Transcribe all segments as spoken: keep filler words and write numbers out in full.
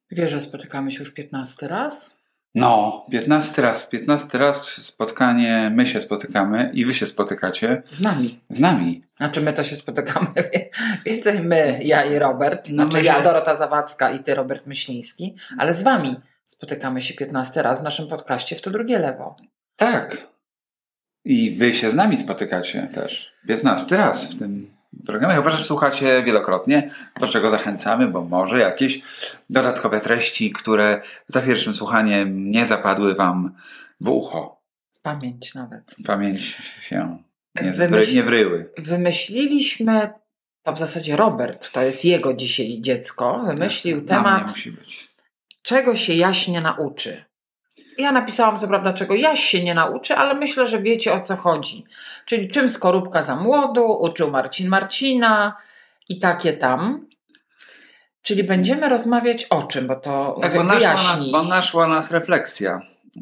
Wiesz, że spotykamy się już piętnasty raz? No, piętnasty raz, piętnasty raz spotkanie, my się spotykamy i wy się spotykacie. Z nami. Z nami. Znaczy my to się spotykamy, więcej my, ja i Robert, No znaczy my ja, się- Dorota Zawadzka i ty, Robert Myśliński, ale z wami spotykamy się piętnasty raz w naszym podcaście W to drugie lewo. Tak. I wy się z nami spotykacie też. piętnasty raz w tym programie. Chyba, że słuchacie wielokrotnie, do czego zachęcamy, bo może jakieś dodatkowe treści, które za pierwszym słuchaniem nie zapadły wam w ucho. W pamięć nawet. W pamięć się nie, Wymyśl- wry, nie wryły. Wymyśliliśmy, to w zasadzie Robert, to jest jego dzisiaj dziecko, wymyślił Na temat, mnie musi być. czego się Jaś nie nauczy. Ja napisałam co prawda, czego Jaś się nie nauczy, ale myślę, że wiecie o co chodzi. Czyli czym skorupka za młodu, uczył Marcin Marcina i takie tam. Czyli będziemy rozmawiać o czym, bo to Tak, wy, bo naszła, wyjaśnij. nas, bo naszła nas refleksja.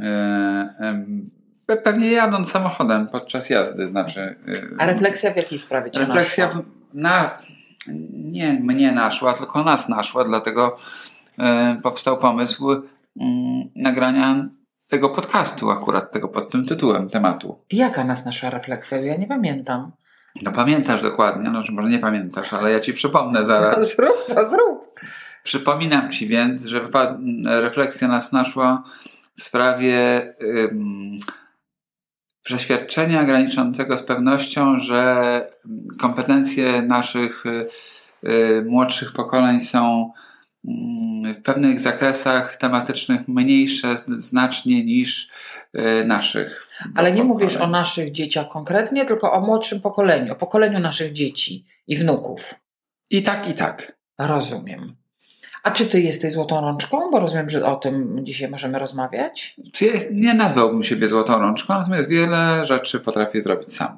Yy, yy, pewnie jadąc samochodem podczas jazdy, znaczy. Yy, A refleksja w jakiej sprawie cię refleksja naszła? w, na, nie mnie naszła, tylko nas naszła, dlatego yy, powstał pomysł yy, nagrania tego podcastu, akurat tego pod tym tytułem tematu. Jaka nas naszła refleksja? Ja nie pamiętam. No pamiętasz dokładnie, no może nie pamiętasz, ale ja ci przypomnę zaraz. Zrób to, zrób. Przypominam ci więc, że wypa- refleksja nas naszła w sprawie ym, przeświadczenia graniczącego z pewnością, że kompetencje naszych y, y, młodszych pokoleń są y, w pewnych zakresach tematycznych mniejsze z- znacznie niż y, naszych. Ale nie pokoleń. mówisz o naszych dzieciach konkretnie, tylko o młodszym pokoleniu, o pokoleniu naszych dzieci i wnuków. I tak, i tak. Rozumiem. A czy ty jesteś złotą rączką? Bo rozumiem, że o tym dzisiaj możemy rozmawiać. Czy ja nie nazwałbym siebie złotą rączką, natomiast wiele rzeczy potrafię zrobić sam.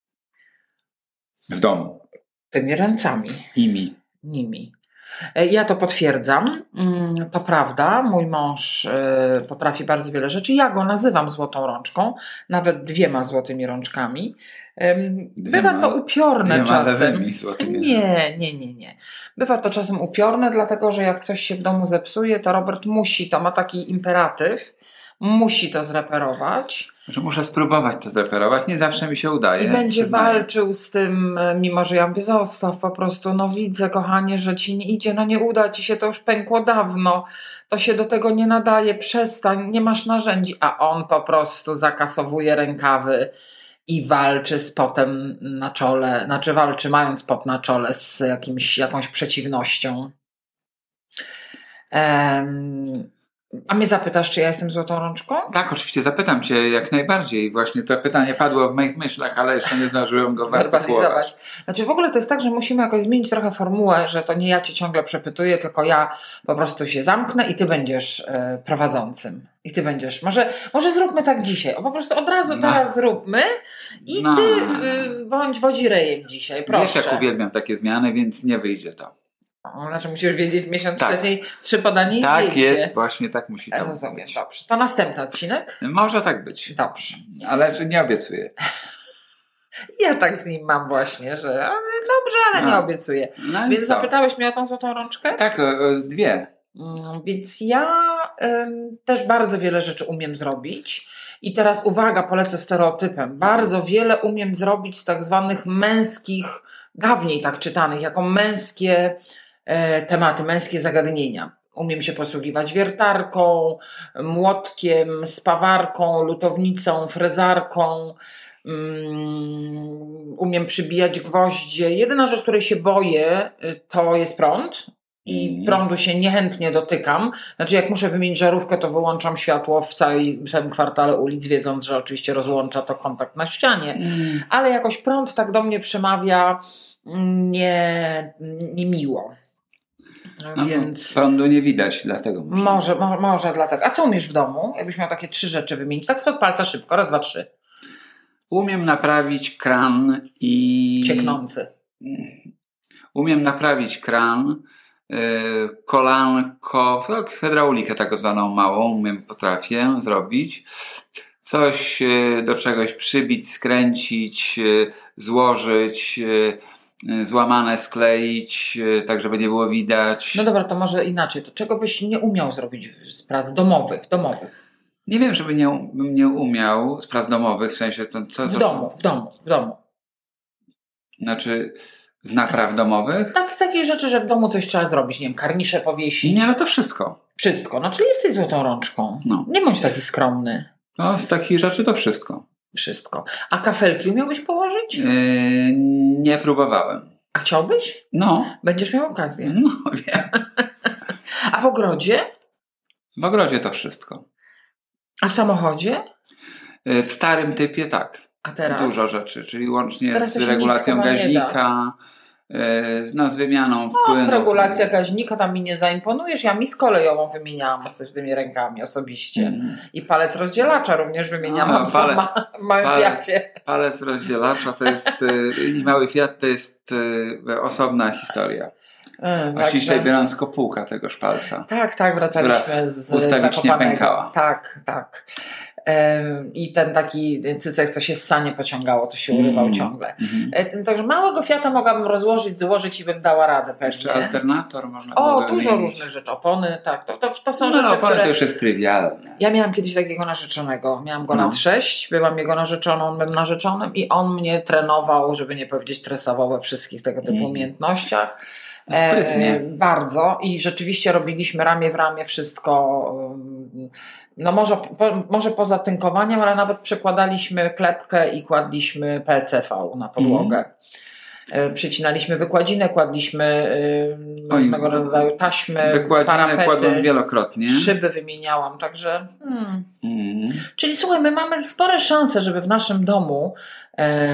W domu. Tymi ręcami, I mi. nimi. E, Ja to potwierdzam. Mm, To prawda. Mój mąż e, potrafi bardzo wiele rzeczy. Ja go nazywam złotą rączką. Nawet dwiema złotymi rączkami. Em, Bywa Dwiema- to upiorne dwiema czasem. lewymi złotymi. Nie, nie, nie, nie. Bywa to czasem upiorne, dlatego że jak coś się w domu zepsuje, to Robert musi, to ma taki imperatyw, musi to zreperować Że muszę spróbować to zreperować. Nie zawsze mi się udaje. i będzie przyznaję. walczył z tym, e, mimo że ja mówię, zostaw po prostu, no widzę kochanie, że ci nie idzie, no nie uda ci się, to już pękło dawno, to się do tego nie nadaje, przestań, nie masz narzędzi, a on po prostu zakasowuje rękawy i walczy z potem na czole, znaczy walczy mając pot na czole z jakimś, jakąś przeciwnością. Em, a mnie zapytasz, czy ja jestem złotą rączką? Tak, oczywiście zapytam cię jak najbardziej. Właśnie to pytanie padło w moich myślach, ale jeszcze nie zdążyłem go wyartykułować. Zwerbalizować. Znaczy w ogóle to jest tak, że musimy jakoś zmienić trochę formułę, że to nie ja cię ciągle przepytuję, tylko ja po prostu się zamknę i ty będziesz e, prowadzącym. I ty będziesz. Może, może zróbmy tak dzisiaj. O, po prostu od razu No. teraz zróbmy i No. ty y, bądź wodzirejem dzisiaj, proszę. Wiesz, jak uwielbiam takie zmiany, więc nie wyjdzie to. O, Znaczy musisz wiedzieć miesiąc Tak. wcześniej trzy podanie i Tak zdjęcie. jest, właśnie tak musi to Rozumiem, być. dobrze. To następny odcinek? Może tak być, Dobrze. ale czy nie obiecuję. Ja tak z nim mam właśnie, że ale dobrze, ale No. nie obiecuję. No i Więc co? zapytałeś mnie o tą złotą rączkę? Tak, o, o, dwie. Mm, Więc ja em, też bardzo wiele rzeczy umiem zrobić. I teraz uwaga, polecę stereotypem. Bardzo wiele umiem zrobić z tak zwanych męskich, dawniej tak czytanych, jako męskie e, tematy, męskie zagadnienia. Umiem się posługiwać wiertarką, młotkiem, spawarką, lutownicą, frezarką. Mm, umiem przybijać gwoździe. Jedyna rzecz, której się boję, y, to jest prąd. I Mhm. prądu się niechętnie dotykam. Znaczy, jak muszę wymienić żarówkę, to wyłączam światło w całej, w całym kwartale ulic, wiedząc, że oczywiście rozłącza to kontakt na ścianie. Ale jakoś prąd tak do mnie przemawia mm, nie, niemiło. No, Więc prądu nie widać, dlatego muszę. może, może, może dlatego. A co umiesz w domu? Jakbyś miał takie trzy rzeczy wymienić. Tak spod palca szybko. Raz, dwa, trzy. Umiem naprawić kran i... Cieknący. Umiem naprawić kran, yy, kolanko, no, hydraulikę tak zwaną małą, umiem, potrafię zrobić. Coś yy, do czegoś przybić, skręcić, yy, złożyć, yy, złamane skleić, tak żeby nie było widać. No dobra, to może inaczej. To czego byś nie umiał zrobić z prac domowych? domowych? Nie wiem, żeby nie, bym nie umiał z prac domowych, w sensie to co... W co domu, w domu, w domu. Znaczy z napraw domowych? Tak, z takiej rzeczy, że w domu coś trzeba zrobić. Nie wiem, karnisze powiesić. Nie, no to wszystko. Wszystko. No, czyli jesteś złotą rączką. No. Nie bądź taki skromny. No, z takich rzeczy to wszystko. Wszystko. A kafelki umiałbyś położyć? Yy, nie próbowałem. A chciałbyś? No. Będziesz miał okazję. No, wiem. A w ogrodzie? W ogrodzie to wszystko. A w samochodzie? Yy, w starym typie tak. A teraz? Dużo rzeczy, czyli łącznie Teraz z to się regulacją nic chyba nie da. gazika, yy, no, z wymianą wpłynów. O, regulacja gaźnika, tam mi nie zaimponujesz. Ja mi z kolejową wymieniałam z tymi rękami osobiście. Mm. I palec rozdzielacza również wymieniałam A, sama w małym palec, Fiacie. Palec rozdzielacza to jest yy, i mały Fiat to jest yy, osobna historia. Mm, A ściślej także- biorąc kopułka tegoż palca. Tak, tak, wracaliśmy Która z ustawicznie Zakopanego. pękała. Tak, tak. Ym, I ten taki cycek, co się z sanie pociągało, co się urywał Mm. ciągle. Mhm. Ym, Także małego Fiata mogłabym rozłożyć, złożyć i bym dała radę Jeszcze pewnie. alternator można O, było dużo wymienić. różnych rzeczy. Opony, tak. To, to, to są No, rzeczy, no opony które... to już jest trywialne. Ja miałam kiedyś takiego narzeczonego. Miałam go No. na trześć, byłam jego narzeczoną, on był narzeczonym i on mnie trenował, żeby nie powiedzieć tresował we wszystkich tego typu Mm. umiejętnościach. Sprytnie. E, bardzo. I rzeczywiście robiliśmy ramię w ramię wszystko. um, No może, po, może poza tynkowaniem, ale nawet przekładaliśmy klepkę i kładliśmy P C V na podłogę. E, Przycinaliśmy wykładzinę, kładliśmy e, Oj, różnego rodzaju taśmy, Wykładzinę parapety, kładłem wielokrotnie. szyby wymieniałam, także... Hmm. Mm. Czyli słuchaj, my mamy spore szanse, żeby w naszym domu e,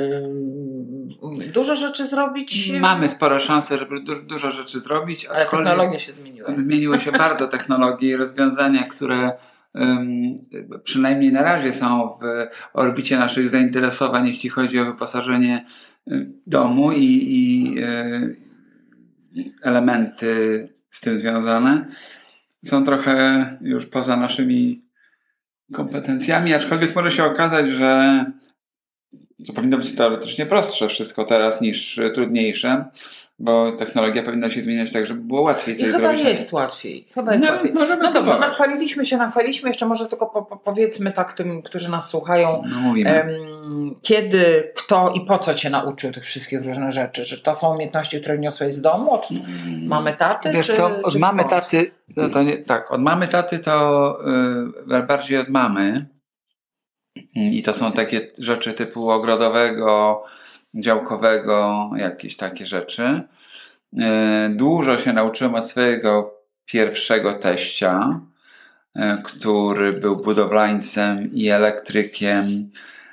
dużo rzeczy zrobić. Mamy spore szanse, żeby du- dużo rzeczy zrobić, Ale aczkolwiek technologie się zmieniły. zmieniły się bardzo technologie i rozwiązania, które ym, przynajmniej na razie są w orbicie naszych zainteresowań, jeśli chodzi o wyposażenie y, domu i, i y, elementy z tym związane, są trochę już poza naszymi kompetencjami, aczkolwiek może się okazać, że to powinno być teoretycznie prostsze wszystko teraz niż trudniejsze, bo technologia powinna się zmieniać tak, żeby było łatwiej I coś chyba zrobić. jest łatwiej. Chyba jest No, łatwiej. możemy No dobrze, próbować. nachwaliliśmy się, nachwaliliśmy. Jeszcze może tylko po, po, powiedzmy tak tym, którzy nas słuchają, No mówimy. em, kiedy, kto i po co cię nauczył tych wszystkich różnych rzeczy? Że to są umiejętności, które wniosłeś z domu od mamy taty? Wiesz czy, co, od czy mamy skąd? taty, no to nie, tak, od mamy taty to y, bardziej od mamy i to są takie rzeczy typu ogrodowego, działkowego, jakieś takie rzeczy. Y, dużo się nauczyłem od swojego pierwszego teścia, y, który był budowlańcem i elektrykiem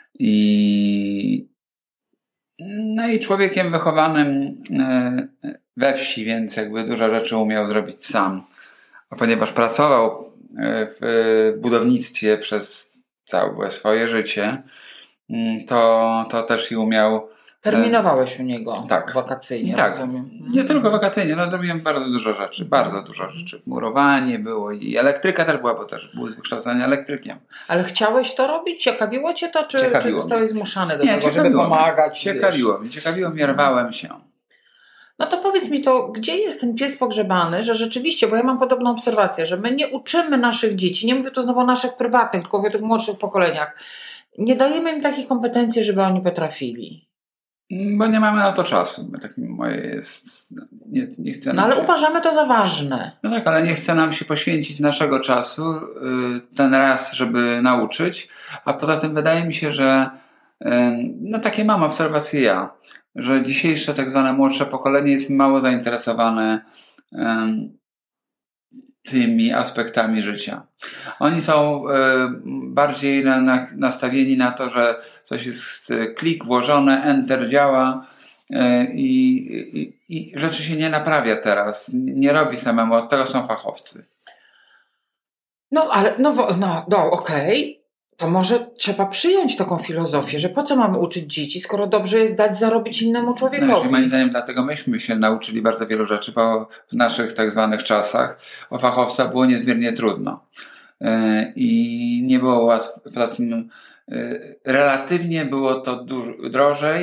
i no i człowiekiem wychowanym y, we wsi, więc jakby dużo rzeczy umiał zrobić sam. A ponieważ pracował w budownictwie przez całe swoje życie, to, to też i umiał... Terminowałeś u niego tak. wakacyjnie, Tak. rozumiem. Nie tylko wakacyjnie, no robiłem bardzo dużo rzeczy, bardzo dużo rzeczy. Murowanie było i elektryka też była, bo też był z wykształcenia elektrykiem. Ale chciałeś to robić? Ciekawiło cię to, czy, Ciekawiło czy zostałeś zmuszany do Nie, tego, żeby ciekawiło mnie. pomagać? Ciekawiło mnie, ciekawiło mnie, rwałem się. No to powiedz mi to, gdzie jest ten pies pogrzebany, że rzeczywiście, bo ja mam podobną obserwację, że my nie uczymy naszych dzieci, nie mówię tu znowu o naszych prywatnych, tylko mówię o tych młodszych pokoleniach, nie dajemy im takich kompetencji, żeby oni potrafili. Bo nie mamy na to czasu. Tak moje jest. Nie, nie chcę No nam ale się... uważamy to za ważne. No tak, ale nie chce nam się poświęcić naszego czasu ten raz, żeby nauczyć, a poza tym wydaje mi się, że no takie mam obserwacje ja, że dzisiejsze tak zwane młodsze pokolenie jest mało zainteresowane tymi aspektami życia. Oni są bardziej na, na, nastawieni na to, że coś jest klik włożone, enter działa i, i, i rzeczy się nie naprawia teraz, nie robi samemu, od tego są fachowcy. No ale, no, no, no okej, okay. To może trzeba przyjąć taką filozofię, że po co mamy uczyć dzieci, skoro dobrze jest dać zarobić innemu człowiekowi. No, moim zdaniem dlatego myśmy się nauczyli bardzo wielu rzeczy, bo w naszych tak zwanych czasach o fachowca było niezmiernie trudno. I nie było łatwo, poza tym relatywnie było to dużo drożej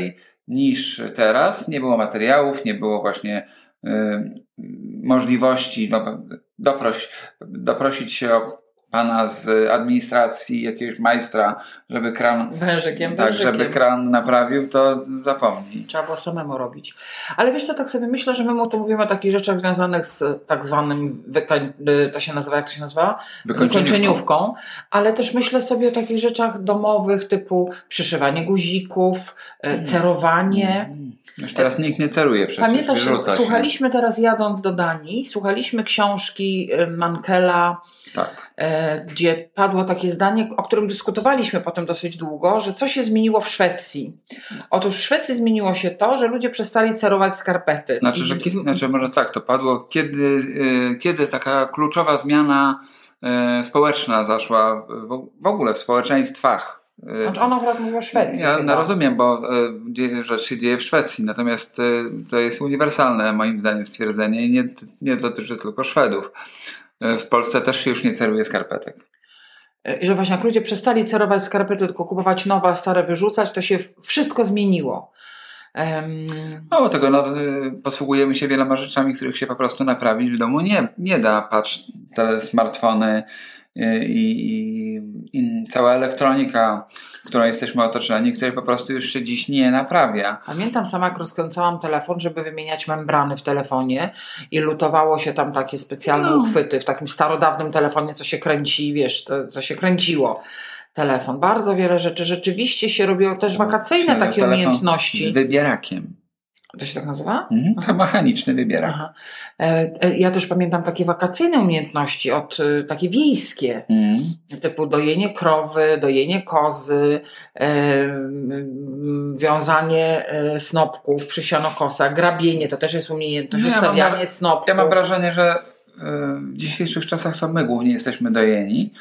niż teraz. Nie było materiałów, nie było właśnie y, możliwości no, doproś, doprosić się o pana z administracji, jakiegoś majstra, żeby kran, wężykiem, tak, wężykiem. żeby kran naprawił, to zapomnij. Trzeba było samemu robić. Ale wiesz co, tak sobie myślę, że my mu tu mówimy o takich rzeczach związanych z tak zwanym, wykoń... to się nazywa, jak to się nazywa? Wykończeniówką. Wykończeniówką. Ale też myślę sobie o takich rzeczach domowych, typu przyszywanie guzików, mm. cerowanie. Mm. Już teraz nikt nie ceruje przecież. Pamiętasz, słuchaliśmy teraz jadąc do Danii, słuchaliśmy książki Mankela, tak. e, gdzie padło takie zdanie, o którym dyskutowaliśmy potem dosyć długo, że co się zmieniło w Szwecji. Otóż w Szwecji zmieniło się to, że ludzie przestali cerować skarpety. Znaczy, że, znaczy może tak to padło, kiedy, y, kiedy taka kluczowa zmiana y, społeczna zaszła w, w ogóle w społeczeństwach. Znaczy on akurat mówi o Szwecji. Ja chyba. rozumiem, bo y, rzecz się dzieje w Szwecji, natomiast y, to jest uniwersalne moim zdaniem stwierdzenie i nie, nie dotyczy tylko Szwedów. Y, w Polsce też się już nie ceruje skarpetek. I że właśnie jak ludzie przestali cerować skarpety, tylko kupować nowe, a stare wyrzucać, to się wszystko zmieniło. Um... Mało tego, no, posługujemy się wieloma rzeczami, których się po prostu naprawić w domu nie, nie da. Patrz, te smartfony i, i, i cała elektronika, którą jesteśmy otoczeni, której po prostu już się dziś nie naprawia. Pamiętam sama, jak rozkręcałam telefon, żeby wymieniać membrany w telefonie i lutowało się tam takie specjalne no. uchwyty w takim starodawnym telefonie, co się kręci, wiesz, to, co się kręciło. Telefon. Bardzo wiele rzeczy. Rzeczywiście się robiło też wakacyjne takie umiejętności. Z wybierakiem. To się tak nazywa? Mhm. To mechaniczny wybierak. Aha. Ja też pamiętam takie wakacyjne umiejętności, od takie wiejskie, mm. typu dojenie krowy, dojenie kozy, e, wiązanie snopków przy sianokosach, grabienie, to też jest umiejętność, no, ustawianie ja snopków. Ja mam wrażenie, że w dzisiejszych czasach to my głównie jesteśmy dojeni,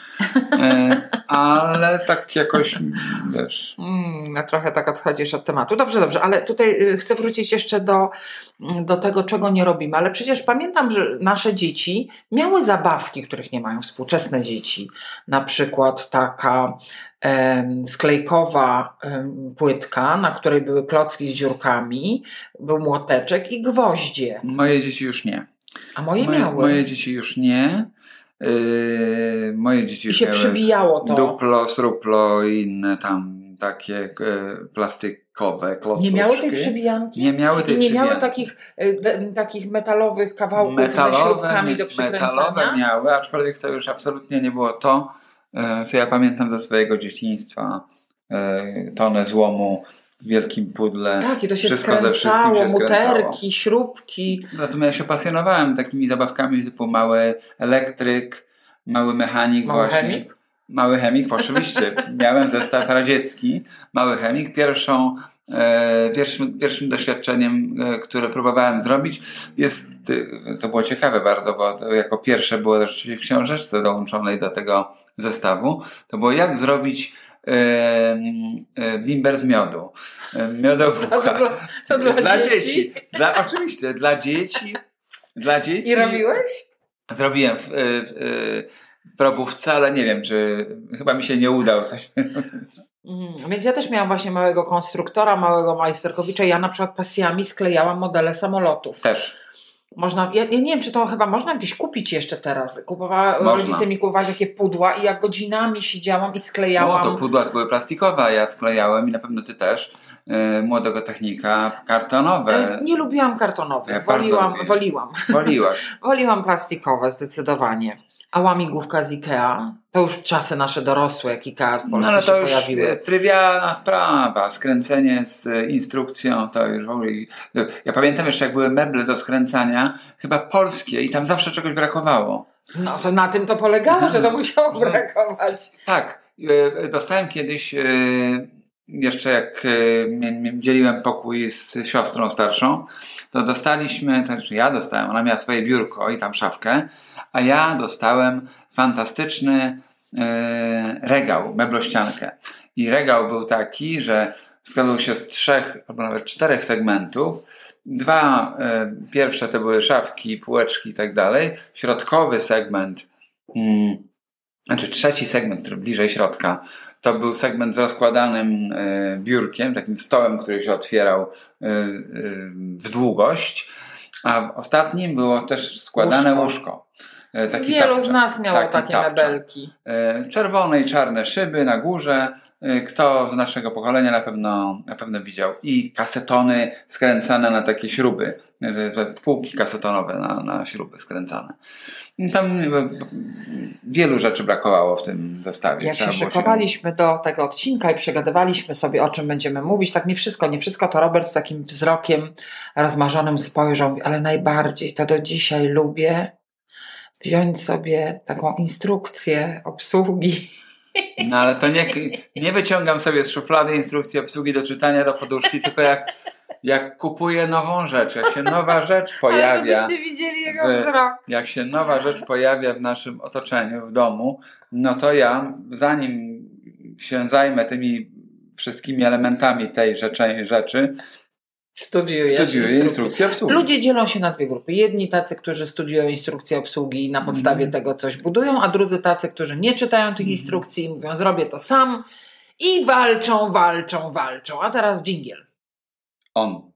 ale tak jakoś, wiesz... Mm, no trochę tak odchodzisz od tematu. Dobrze, dobrze, ale tutaj chcę wrócić jeszcze do, do tego, czego nie robimy. Ale przecież pamiętam, że nasze dzieci miały zabawki, których nie mają współczesne dzieci. Na przykład taka em, sklejkowa em, płytka, na której były klocki z dziurkami, był młoteczek i gwoździe. Moje dzieci już nie. A moje, moje miały. Moje dzieci już nie. Yy, moje dzieci już I się miały przybijało to. Duplo, sruplo i inne tam takie yy, plastikowe klocuszki. Nie miały tej przybijanki? Nie miały tej I nie przybijanki. miały takich, yy, takich metalowych kawałków metalowe, ze śrubkami do przykręcania? Metalowe miały, aczkolwiek to już absolutnie nie było to, yy, co ja pamiętam ze swojego dzieciństwa. Yy, tonę złomu w wielkim pudle. Tak, i to się wszystko skręcało, ze wszystkim się skręcało. muterki, śrubki. Natomiast ja się pasjonowałem takimi zabawkami typu mały elektryk, mały mechanik mały właśnie. Chemik? Mały chemik, oczywiście. Miałem zestaw radziecki. Mały chemik. Pierwszą, e, pierwszym, pierwszym doświadczeniem, e, które próbowałem zrobić jest, e, to było ciekawe bardzo, bo to jako pierwsze było też w książeczce dołączonej do tego zestawu. To było jak zrobić bimber z miodu. Miodowucha. To dla, to dla, dla dzieci? dzieci. Dla, oczywiście, dla dzieci. Dla dzieci. I robiłeś? Zrobiłem w, w, w probówce, ale nie wiem, czy chyba mi się nie udał coś. Mm, więc ja też miałam właśnie małego konstruktora, małego majsterkowicza. Ja na przykład pasjami sklejałam modele samolotów. Też. Można, ja, ja nie wiem, czy to chyba można gdzieś kupić jeszcze teraz. Kupowała, można. Rodzice mi kupowali takie pudła i ja godzinami siedziałam i sklejałam. No to pudła to były plastikowe, a ja sklejałem i na pewno ty też. Yy, młodego technika kartonowe. Nie lubiłam kartonowych. Ja woliłam, woliłam. Woliłaś. Woliłam plastikowe zdecydowanie. A łamigłówka z Ikea? To już czasy nasze dorosłe, jak Ikea w Polsce no, ale to się już pojawiły. Trywialna sprawa. Skręcenie z instrukcją to już w ogóle... Ja pamiętam jeszcze, jak były meble do skręcania, chyba polskie i tam zawsze czegoś brakowało. No to na tym to polegało, że to musiało brakować. Tak. Dostałem kiedyś... Jeszcze jak dzieliłem pokój z siostrą starszą, to dostaliśmy, to znaczy ja dostałem, ona miała swoje biurko i tam szafkę, a ja dostałem fantastyczny e, regał, meblościankę. I regał był taki, że składał się z trzech albo nawet czterech segmentów. Dwa e, pierwsze to były szafki, półeczki i tak dalej. Środkowy segment mm, znaczy trzeci segment, który bliżej środka, to był segment z rozkładanym y, biurkiem, takim stołem, który się otwierał y, y, w długość, a w ostatnim było też składane łóżko. łóżko. Y, taki Wielu tapczan, z nas miało taki takie tapczan. mebelki. Y, czerwone i czarne szyby na górze. Y, kto z naszego pokolenia na pewno, na pewno widział. I kasetony skręcane na takie śruby. Y, półki kasetonowe na, na śruby skręcane. Tam wielu rzeczy brakowało w tym zestawie. Jak Trzeba się było szykowaliśmy się... do tego odcinka i przegadywaliśmy sobie, o czym będziemy mówić, tak nie wszystko, nie wszystko, to Robert z takim wzrokiem rozmarzonym spojrzał, ale najbardziej to do dzisiaj lubię wziąć sobie taką instrukcję obsługi. No ale to nie, nie wyciągam sobie z szuflady instrukcji obsługi do czytania do poduszki, tylko jak Jak kupuję nową rzecz, jak się nowa rzecz pojawia, ale żebyście widzieli jego w, wzrok. Jak się nowa rzecz pojawia w naszym otoczeniu, w domu, no to ja, zanim się zajmę tymi wszystkimi elementami tej rzeczy, rzeczy studiuję, studiuję instrukcję obsługi. Ludzie dzielą się na dwie grupy. Jedni tacy, którzy studiują instrukcję obsługi i na podstawie mm. tego coś budują, a drudzy tacy, którzy nie czytają tych mm. instrukcji i mówią, zrobię to sam i walczą, walczą, walczą. A teraz dżingiel. On.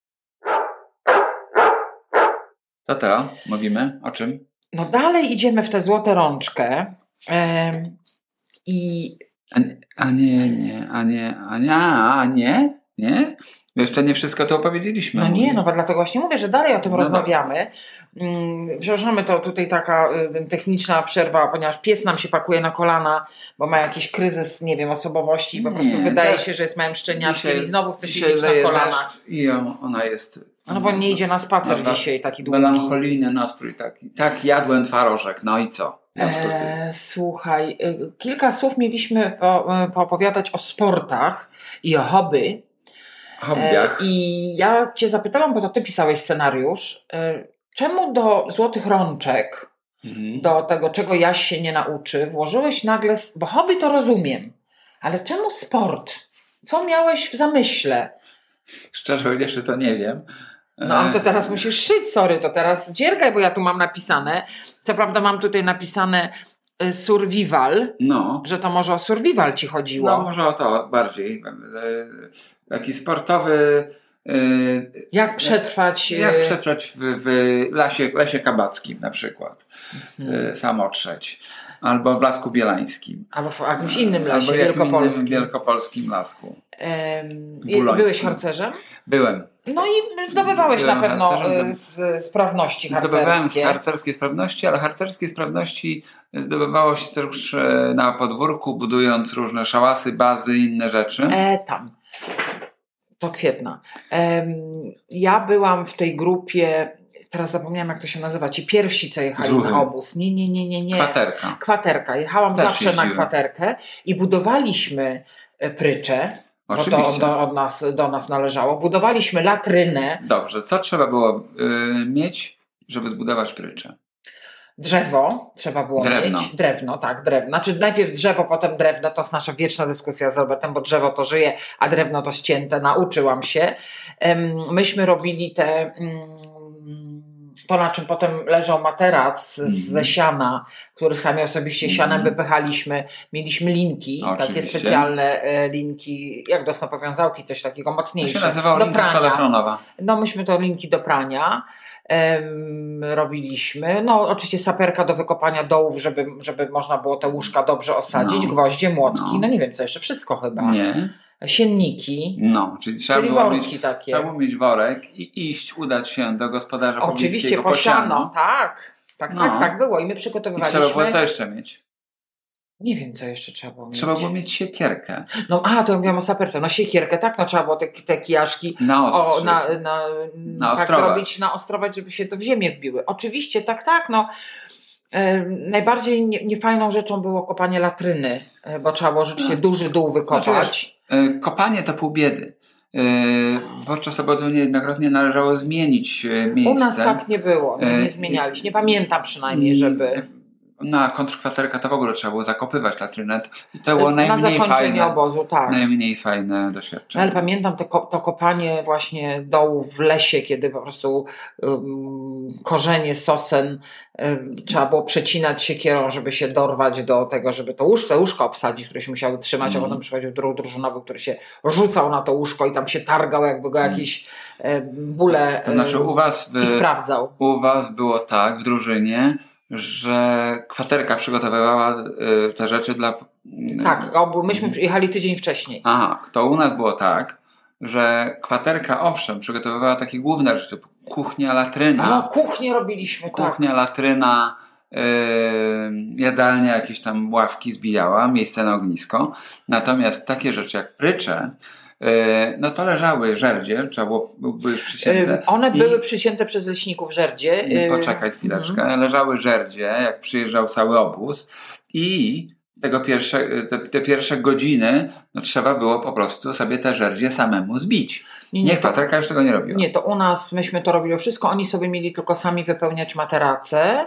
Co teraz mówimy? O czym? No dalej idziemy w tę złotą rączkę ym, i... A nie, a nie, nie, a nie, a nie, a nie, nie? Jeszcze nie wszystko to opowiedzieliśmy. No nie, no bo dlatego właśnie mówię, że dalej o tym no rozmawiamy. Hmm, przepraszamy, to tutaj taka y, techniczna przerwa, ponieważ pies nam się pakuje na kolana, bo ma jakiś kryzys, nie wiem, osobowości i po prostu nie, wydaje się, że jest małym szczeniaczkiem i znowu chce siedzieć na kolanach. I ona jest... No bo nie idzie na spacer no, dzisiaj taki długi. Melancholijny nastrój taki. Tak jadłem twarożek, no i co? Eee, słuchaj, kilka słów mieliśmy po, poopowiadać o sportach i o hobby. Hobbiach. E, I ja cię zapytałam, bo to ty pisałeś scenariusz, e, czemu do złotych rączek, mhm. do tego, czego Jaś się nie nauczy, włożyłeś nagle, bo hobby to rozumiem, ale czemu sport? Co miałeś w zamyśle? Szczerze powiedziawszy, to nie wiem. No, ale to teraz musisz szyć, sorry, to teraz dziergaj, bo ja tu mam napisane, co prawda mam tutaj napisane y, survival, no. że to może o survival ci chodziło. No, może o to bardziej. Taki sportowy... Y, jak przetrwać... Y, jak przetrwać w, w lasie, lesie kabackim na przykład. Mhm. Y, samotrzeć. Albo w Lasku Bielańskim. Albo w jakimś innym lasie, albo wielkopolskim. Innym wielkopolskim lasku. Ym, byłeś harcerzem? Byłem. No i zdobywałeś Byłem na pewno z, sprawności harcerskie. Zdobywałem harcerskie sprawności, ale harcerskie sprawności zdobywało się też na podwórku, budując różne szałasy, bazy i inne rzeczy. E, tam. To kwietna. Um, ja byłam w tej grupie, teraz zapomniałam jak to się nazywa, ci pierwsi co jechali Zuchy. na obóz. Nie, nie, nie, nie, nie. Kwaterka. Kwaterka. Jechałam też zawsze jeździłem. na kwaterkę i budowaliśmy prycze. Oczywiście. Bo to do, od nas, do nas należało. Budowaliśmy latrynę. Dobrze, co trzeba było y, mieć, żeby zbudować pryczę? Drzewo trzeba było drewno. mieć. Drewno, tak, drewno. Znaczy najpierw drzewo, potem drewno. To jest nasza wieczna dyskusja z Robertem, bo drzewo to żyje, a drewno to ścięte. Nauczyłam się. Um, myśmy robili te... Um, to, na czym potem leżał materac mm. ze siana, który sami osobiście sianem mm. wypychaliśmy. Mieliśmy linki, Oczywiście. takie specjalne e, linki, jak do snopowiązałki, coś takiego mocniejsze. To się nazywało do linka spadochronowa. No myśmy to linki do prania em, robiliśmy. No oczywiście saperka do wykopania dołów, żeby, żeby można było te łóżka dobrze osadzić, no. gwoździe, młotki, no. no nie wiem co jeszcze, wszystko chyba. Nie. Sienniki, no, czyli trzeba czyli było worki mieć, takie. Trzeba było mieć worek i iść, udać się do gospodarza Oczywiście po siano. tak, tak, no. tak, tak było i my przygotowywaliśmy. I trzeba było co jeszcze mieć? Nie wiem, co jeszcze trzeba było mieć. Trzeba było mieć siekierkę. No, a, to ja mówiłam o saperce. No siekierkę, tak, no trzeba było te, te kijaszki na, o, na, na, na tak zrobić, naostrować, żeby się to w ziemię wbiły. Oczywiście, tak, tak, no. E, najbardziej nie, niefajną rzeczą było kopanie latryny, e, bo trzeba było rzeczywiście no. duży dół wykopać. Znaczy, e, kopanie to pół biedy. Podczas obozu niejednokrotnie należało zmienić miejsce. U nas tak nie było, my nie zmienialiśmy. Nie pamiętam przynajmniej, żeby... na kontrkwaterka to w ogóle trzeba było zakopywać latrynę. I to było Na najmniej zakończenie fajne, obozu, tak. najmniej fajne doświadczenie. Ale pamiętam to, to kopanie właśnie dołów w lesie, kiedy po prostu um, korzenie sosen um, trzeba było przecinać siekierą, żeby się dorwać do tego, żeby to łóżko, łóżko obsadzić, które się musiały trzymać, mm. a potem przychodził druh drużynowy, który się rzucał na to łóżko i tam się targał, jakby go jakieś um, bóle to znaczy u was w, i sprawdzał. U was było tak w drużynie, że kwaterka przygotowywała y, te rzeczy dla... Y, tak, myśmy przyjechali tydzień wcześniej. Aha, to u nas było tak, że kwaterka owszem przygotowywała takie główne rzeczy, typu kuchnia, latryna. A, kuchnię robiliśmy, Kuchnia, tak. latryna, yy, jadalnia, jakieś tam ławki zbijała, miejsce na ognisko. Natomiast takie rzeczy jak prycze, no to leżały żerdzie, trzeba było, były już przycięte. One I, były przycięte przez leśników żerdzie. I poczekaj chwileczkę. Mm. Leżały żerdzie, jak przyjeżdżał cały obóz i tego pierwsze, te, te pierwsze godziny no, trzeba było po prostu sobie te żerdzie samemu zbić. Nie, nie, nie kwaterka już tego nie robiła. Nie, to u nas, myśmy to robili wszystko, oni sobie mieli tylko sami wypełniać materace.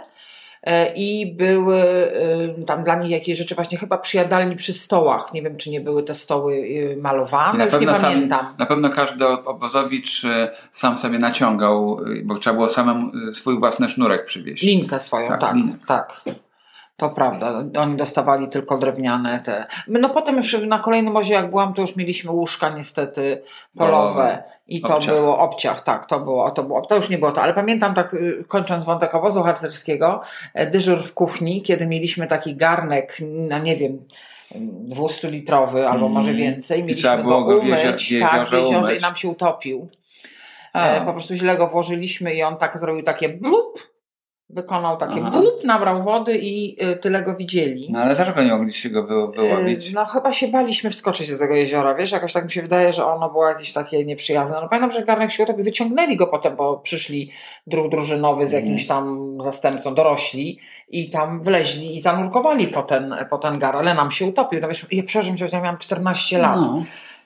I były tam dla nich jakieś rzeczy właśnie chyba przy jadalni, przy stołach. Nie wiem, czy nie były te stoły malowane, już nie pamiętam. Sami, na pewno każdy obozowicz sam sobie naciągał, bo trzeba było samemu swój własny sznurek przywieźć. Linkę swoją, tak, tak, tak. To prawda, oni dostawali tylko drewniane te. No potem już na kolejnym ozie jak byłam, to już mieliśmy łóżka niestety polowe. I to obciach. było obciach, tak, to było, to było, to już nie było to, ale pamiętam tak, kończąc wątek obozu harcerskiego, dyżur w kuchni, kiedy mieliśmy taki garnek, no nie wiem, dwustulitrowy albo mm. może więcej, mieliśmy go umyć, w jezior, tak, w jeziorze umyć. I nam się utopił. E, po prostu źle go włożyliśmy i on tak zrobił takie blup, wykonał takie Aha. blup, nabrał wody i y, tyle go widzieli. No ale dlaczego nie mogliście go wy, wyłowić? Y, no chyba się baliśmy wskoczyć do tego jeziora, wiesz, jakoś tak mi się wydaje, że ono było jakieś takie nieprzyjazne. No pamiętam, że garnek się utopił, wyciągnęli go potem, bo przyszli druh drużynowy z jakimś tam zastępcą, dorośli i tam wleźli i zanurkowali po ten, po ten gar, ale nam się utopił. No wiesz, ja przepraszam, ja miałam czternaście lat. No.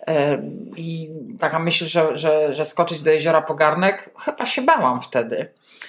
I taka myśl, że, że, że skoczyć do jeziora po garnek, chyba się bałam wtedy.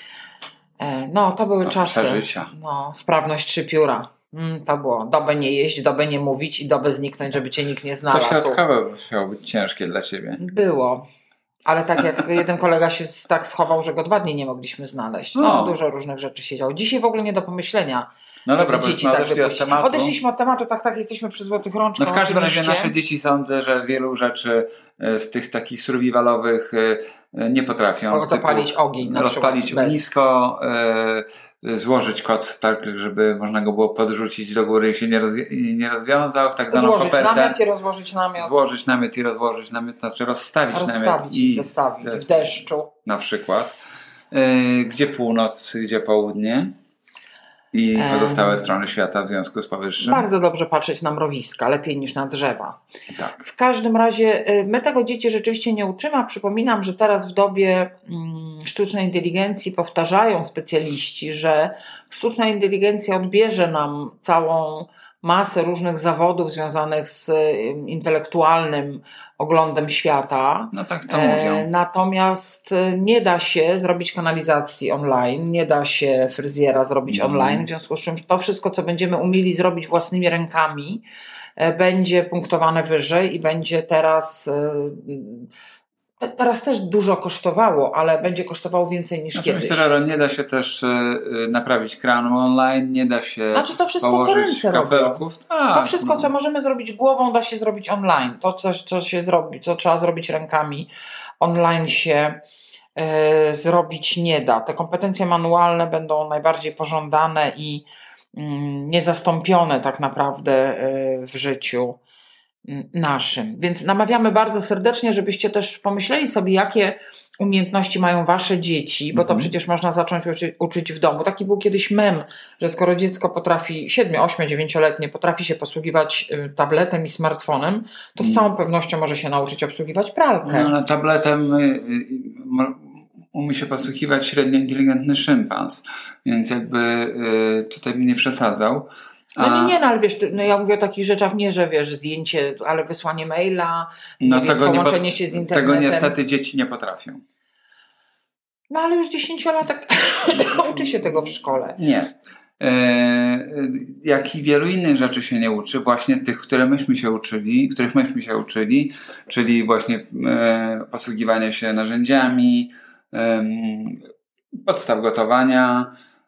No, to były to czasy. Przeżycia. No, sprawność trzy pióra. Mm, to było. Dobę nie jeść, dobę nie mówić i dobę zniknąć, żeby cię nikt nie znalazł. To środkowe musiało być ciężkie dla ciebie. Było. Ale tak jak jeden kolega się tak schował, że go dwa dni nie mogliśmy znaleźć. No, no. Dużo różnych rzeczy się działo. Dzisiaj w ogóle nie do pomyślenia. No dobra, bo dzieci tak odeszli od tematu. Odeszliśmy od tematu, tak, tak, jesteśmy przy złotych rączkach. No w każdym razie nasze dzieci sądzę, że wielu rzeczy z tych takich survivalowych nie potrafią. Rozpalić ogień na rozpalić ognisko, bez... złożyć koc tak, żeby można go było podrzucić do góry i się nie, rozwi- nie rozwiązał w tak zwaną złożyć kopertę. Złożyć namiot i rozłożyć namiot. Złożyć namiot i rozłożyć namiot, znaczy rozstawić, rozstawić namiot i zestawić w deszczu. Na przykład. Gdzie północ, gdzie południe. I pozostałe strony świata w związku z powyższym. Bardzo dobrze patrzeć na mrowiska, lepiej niż na drzewa. Tak. W każdym razie my tego dzieci rzeczywiście nie uczymy, a przypominam, że teraz w dobie mm, sztucznej inteligencji powtarzają specjaliści, że sztuczna inteligencja odbierze nam całą masę różnych zawodów związanych z intelektualnym oglądem świata. No tak to mówią. Natomiast nie da się zrobić kanalizacji online, nie da się fryzjera zrobić mm. online, w związku z czym to wszystko, co będziemy umieli zrobić własnymi rękami, będzie punktowane wyżej i będzie teraz... Teraz też dużo kosztowało, ale będzie kosztowało więcej niż znaczy, kiedyś. Myślę, że nie da się też y, naprawić kranu online, nie da się Znaczy to wszystko, co ręce robią. Tak, to wszystko, no. co możemy zrobić głową, da się zrobić online. To, co, co się zrobi, co trzeba zrobić rękami, online się y, zrobić nie da. Te kompetencje manualne będą najbardziej pożądane i y, niezastąpione tak naprawdę y, w życiu naszym. Więc namawiamy bardzo serdecznie, żebyście też pomyśleli sobie, jakie umiejętności mają wasze dzieci, bo to mm-hmm. przecież można zacząć uczy, uczyć w domu. Taki był kiedyś mem, że skoro dziecko potrafi, siedmiu, ośmiu, dziewięcioletnie potrafi się posługiwać tabletem i smartfonem, to z mm. całą pewnością może się nauczyć obsługiwać pralkę. No, no tabletem y, y, umie się posługiwać średnio inteligentny szympans, więc jakby y, tutaj bym nie przesadzał. No nie, nie, no ale wiesz, no ja mówię o takich rzeczach, nie, że wiesz, zdjęcie, ale wysłanie maila, no nie tego wiem, połączenie nie pot- się z internetem. Tego niestety dzieci nie potrafią. No ale już dziesięciolatek uczy się tego w szkole. Nie. jak i wielu innych rzeczy się nie uczy, właśnie tych, które myśmy się uczyli, których myśmy się uczyli, czyli właśnie posługiwania się narzędziami, podstaw gotowania.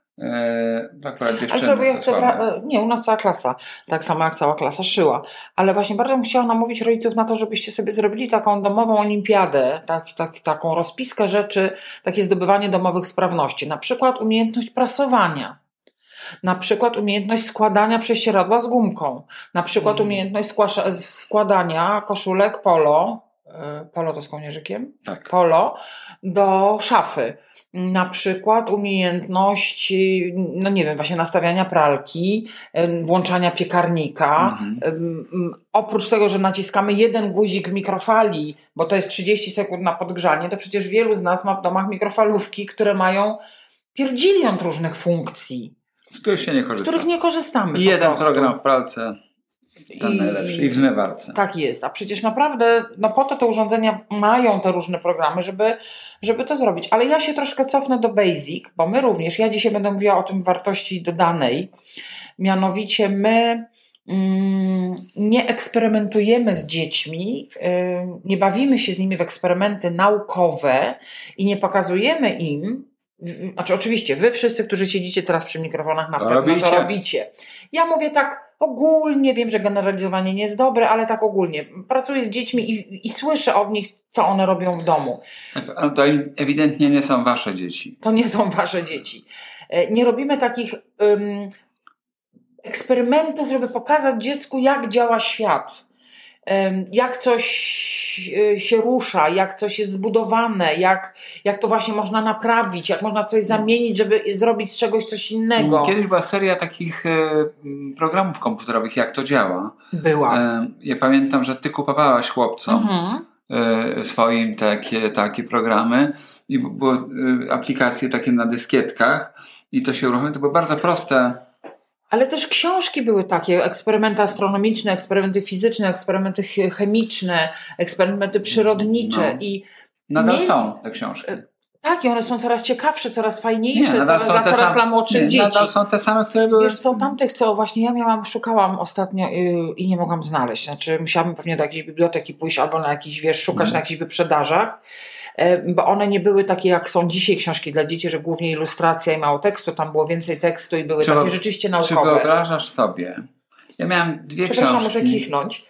Tak, ale ja chcę bra- nie, u nas cała klasa, tak samo jak cała klasa szyła, ale właśnie bardzo bym chciała namówić rodziców na to, żebyście sobie zrobili taką domową olimpiadę, tak, tak, taką rozpiskę rzeczy, takie zdobywanie domowych sprawności, na przykład umiejętność prasowania, na przykład umiejętność składania prześcieradła z gumką, na przykład hmm. umiejętność skłasza- składania koszulek polo, polo to z kołnierzykiem, tak. polo do szafy. Na przykład umiejętność, no nie wiem, właśnie nastawiania pralki, włączania piekarnika. Mhm. Oprócz tego, że naciskamy jeden guzik w mikrofali, bo to jest trzydzieści sekund na podgrzanie, to przecież wielu z nas ma w domach mikrofalówki, które mają pierdzilion różnych funkcji. Z których się nie korzysta. Z których nie korzystamy. I jeden prostu. Program w pralce. Ten I, najlepszy. I w zmywarce. Tak jest. A przecież naprawdę no po to te urządzenia mają te różne programy, żeby, żeby to zrobić. Ale ja się troszkę cofnę do basic, bo my również, ja dzisiaj będę mówiła o tym wartości dodanej. Mianowicie my mm, nie eksperymentujemy z dziećmi, yy, nie bawimy się z nimi w eksperymenty naukowe i nie pokazujemy im, znaczy oczywiście wy wszyscy, którzy siedzicie teraz przy mikrofonach na pewno robicie. to robicie. Ja mówię tak ogólnie, wiem, że generalizowanie nie jest dobre, ale tak ogólnie. Pracuję z dziećmi i, i słyszę od nich, co one robią w domu. Ale to ewidentnie nie są wasze dzieci. To nie są wasze dzieci. Nie robimy takich um, eksperymentów, żeby pokazać dziecku, jak działa świat. Jak coś się rusza, jak coś jest zbudowane, jak, jak to właśnie można naprawić, jak można coś zamienić, żeby zrobić z czegoś coś innego. Kiedyś była seria takich programów komputerowych, jak to działa. Była. Ja pamiętam, że ty kupowałaś chłopcom mhm. swoim takie, takie programy i były aplikacje takie na dyskietkach i to się uruchomiło. To było bardzo proste. Ale też książki były takie, eksperymenty astronomiczne, eksperymenty fizyczne, eksperymenty chemiczne, eksperymenty przyrodnicze. No. I nadal nie... są te książki. Tak, i one są coraz ciekawsze, coraz fajniejsze, nie, coraz, dla, coraz sam... dla młodszych nie, dzieci. Nadal są te same, które były... Wiesz co, tamtych, co właśnie ja miałam, szukałam ostatnio yy, i nie mogłam znaleźć. Znaczy musiałabym pewnie do jakiejś biblioteki pójść albo na jakiś, wiesz, szukać hmm. na jakichś wyprzedażach. Bo one nie były takie, jak są dzisiaj książki dla dzieci, że głównie ilustracja i mało tekstu, tam było więcej tekstu i były czy, takie rzeczywiście naukowe. Czy wyobrażasz sobie? Ja miałem dwie Przepraszam, książki. muszę kichnąć.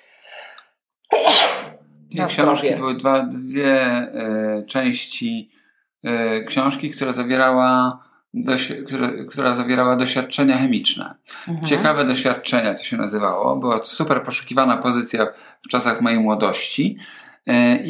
Dwie na książki, to były dwa, dwie y, części y, książki, która zawierała, doś, która, która zawierała doświadczenia chemiczne. Mhm. Ciekawe doświadczenia to się nazywało. Była to super poszukiwana pozycja w czasach mojej młodości y,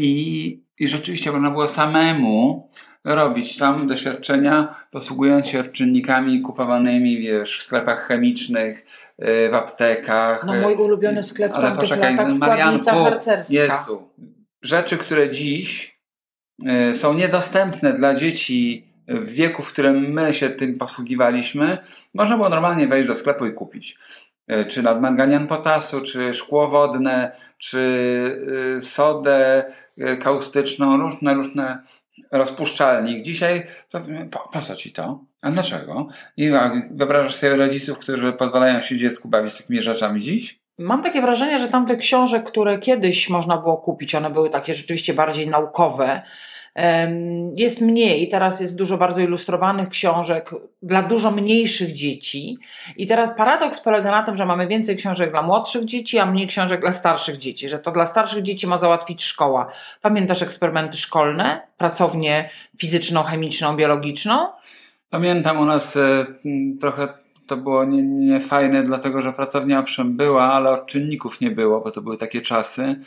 i I rzeczywiście można było samemu robić tam doświadczenia, posługując się czynnikami kupowanymi, wiesz, w sklepach chemicznych, w aptekach. No mój ulubiony sklep w tamtych latach, składnica harcerska. Jezu, rzeczy, które dziś y, są niedostępne dla dzieci w wieku, w którym my się tym posługiwaliśmy, można było normalnie wejść do sklepu i kupić. Y, czy nadmanganian potasu, czy szkło wodne, czy y, sodę kaustyczną, różne, różne rozpuszczalnik. Dzisiaj to, po, po co ci to? A dlaczego? I wyobrażasz sobie rodziców, którzy pozwalają się dziecku bawić takimi rzeczami dziś? Mam takie wrażenie, że tamte książek, które kiedyś można było kupić, one były takie rzeczywiście bardziej naukowe, jest mniej. Teraz jest dużo bardzo ilustrowanych książek dla dużo mniejszych dzieci. I teraz paradoks polega na tym, że mamy więcej książek dla młodszych dzieci, a mniej książek dla starszych dzieci. Że to dla starszych dzieci ma załatwić szkoła. Pamiętasz eksperymenty szkolne? Pracownię fizyczną, chemiczną, biologiczną? Pamiętam, u nas e, trochę to było nie, nie fajne, dlatego że pracownia owszem była, ale odczynników nie było, bo to były takie czasy.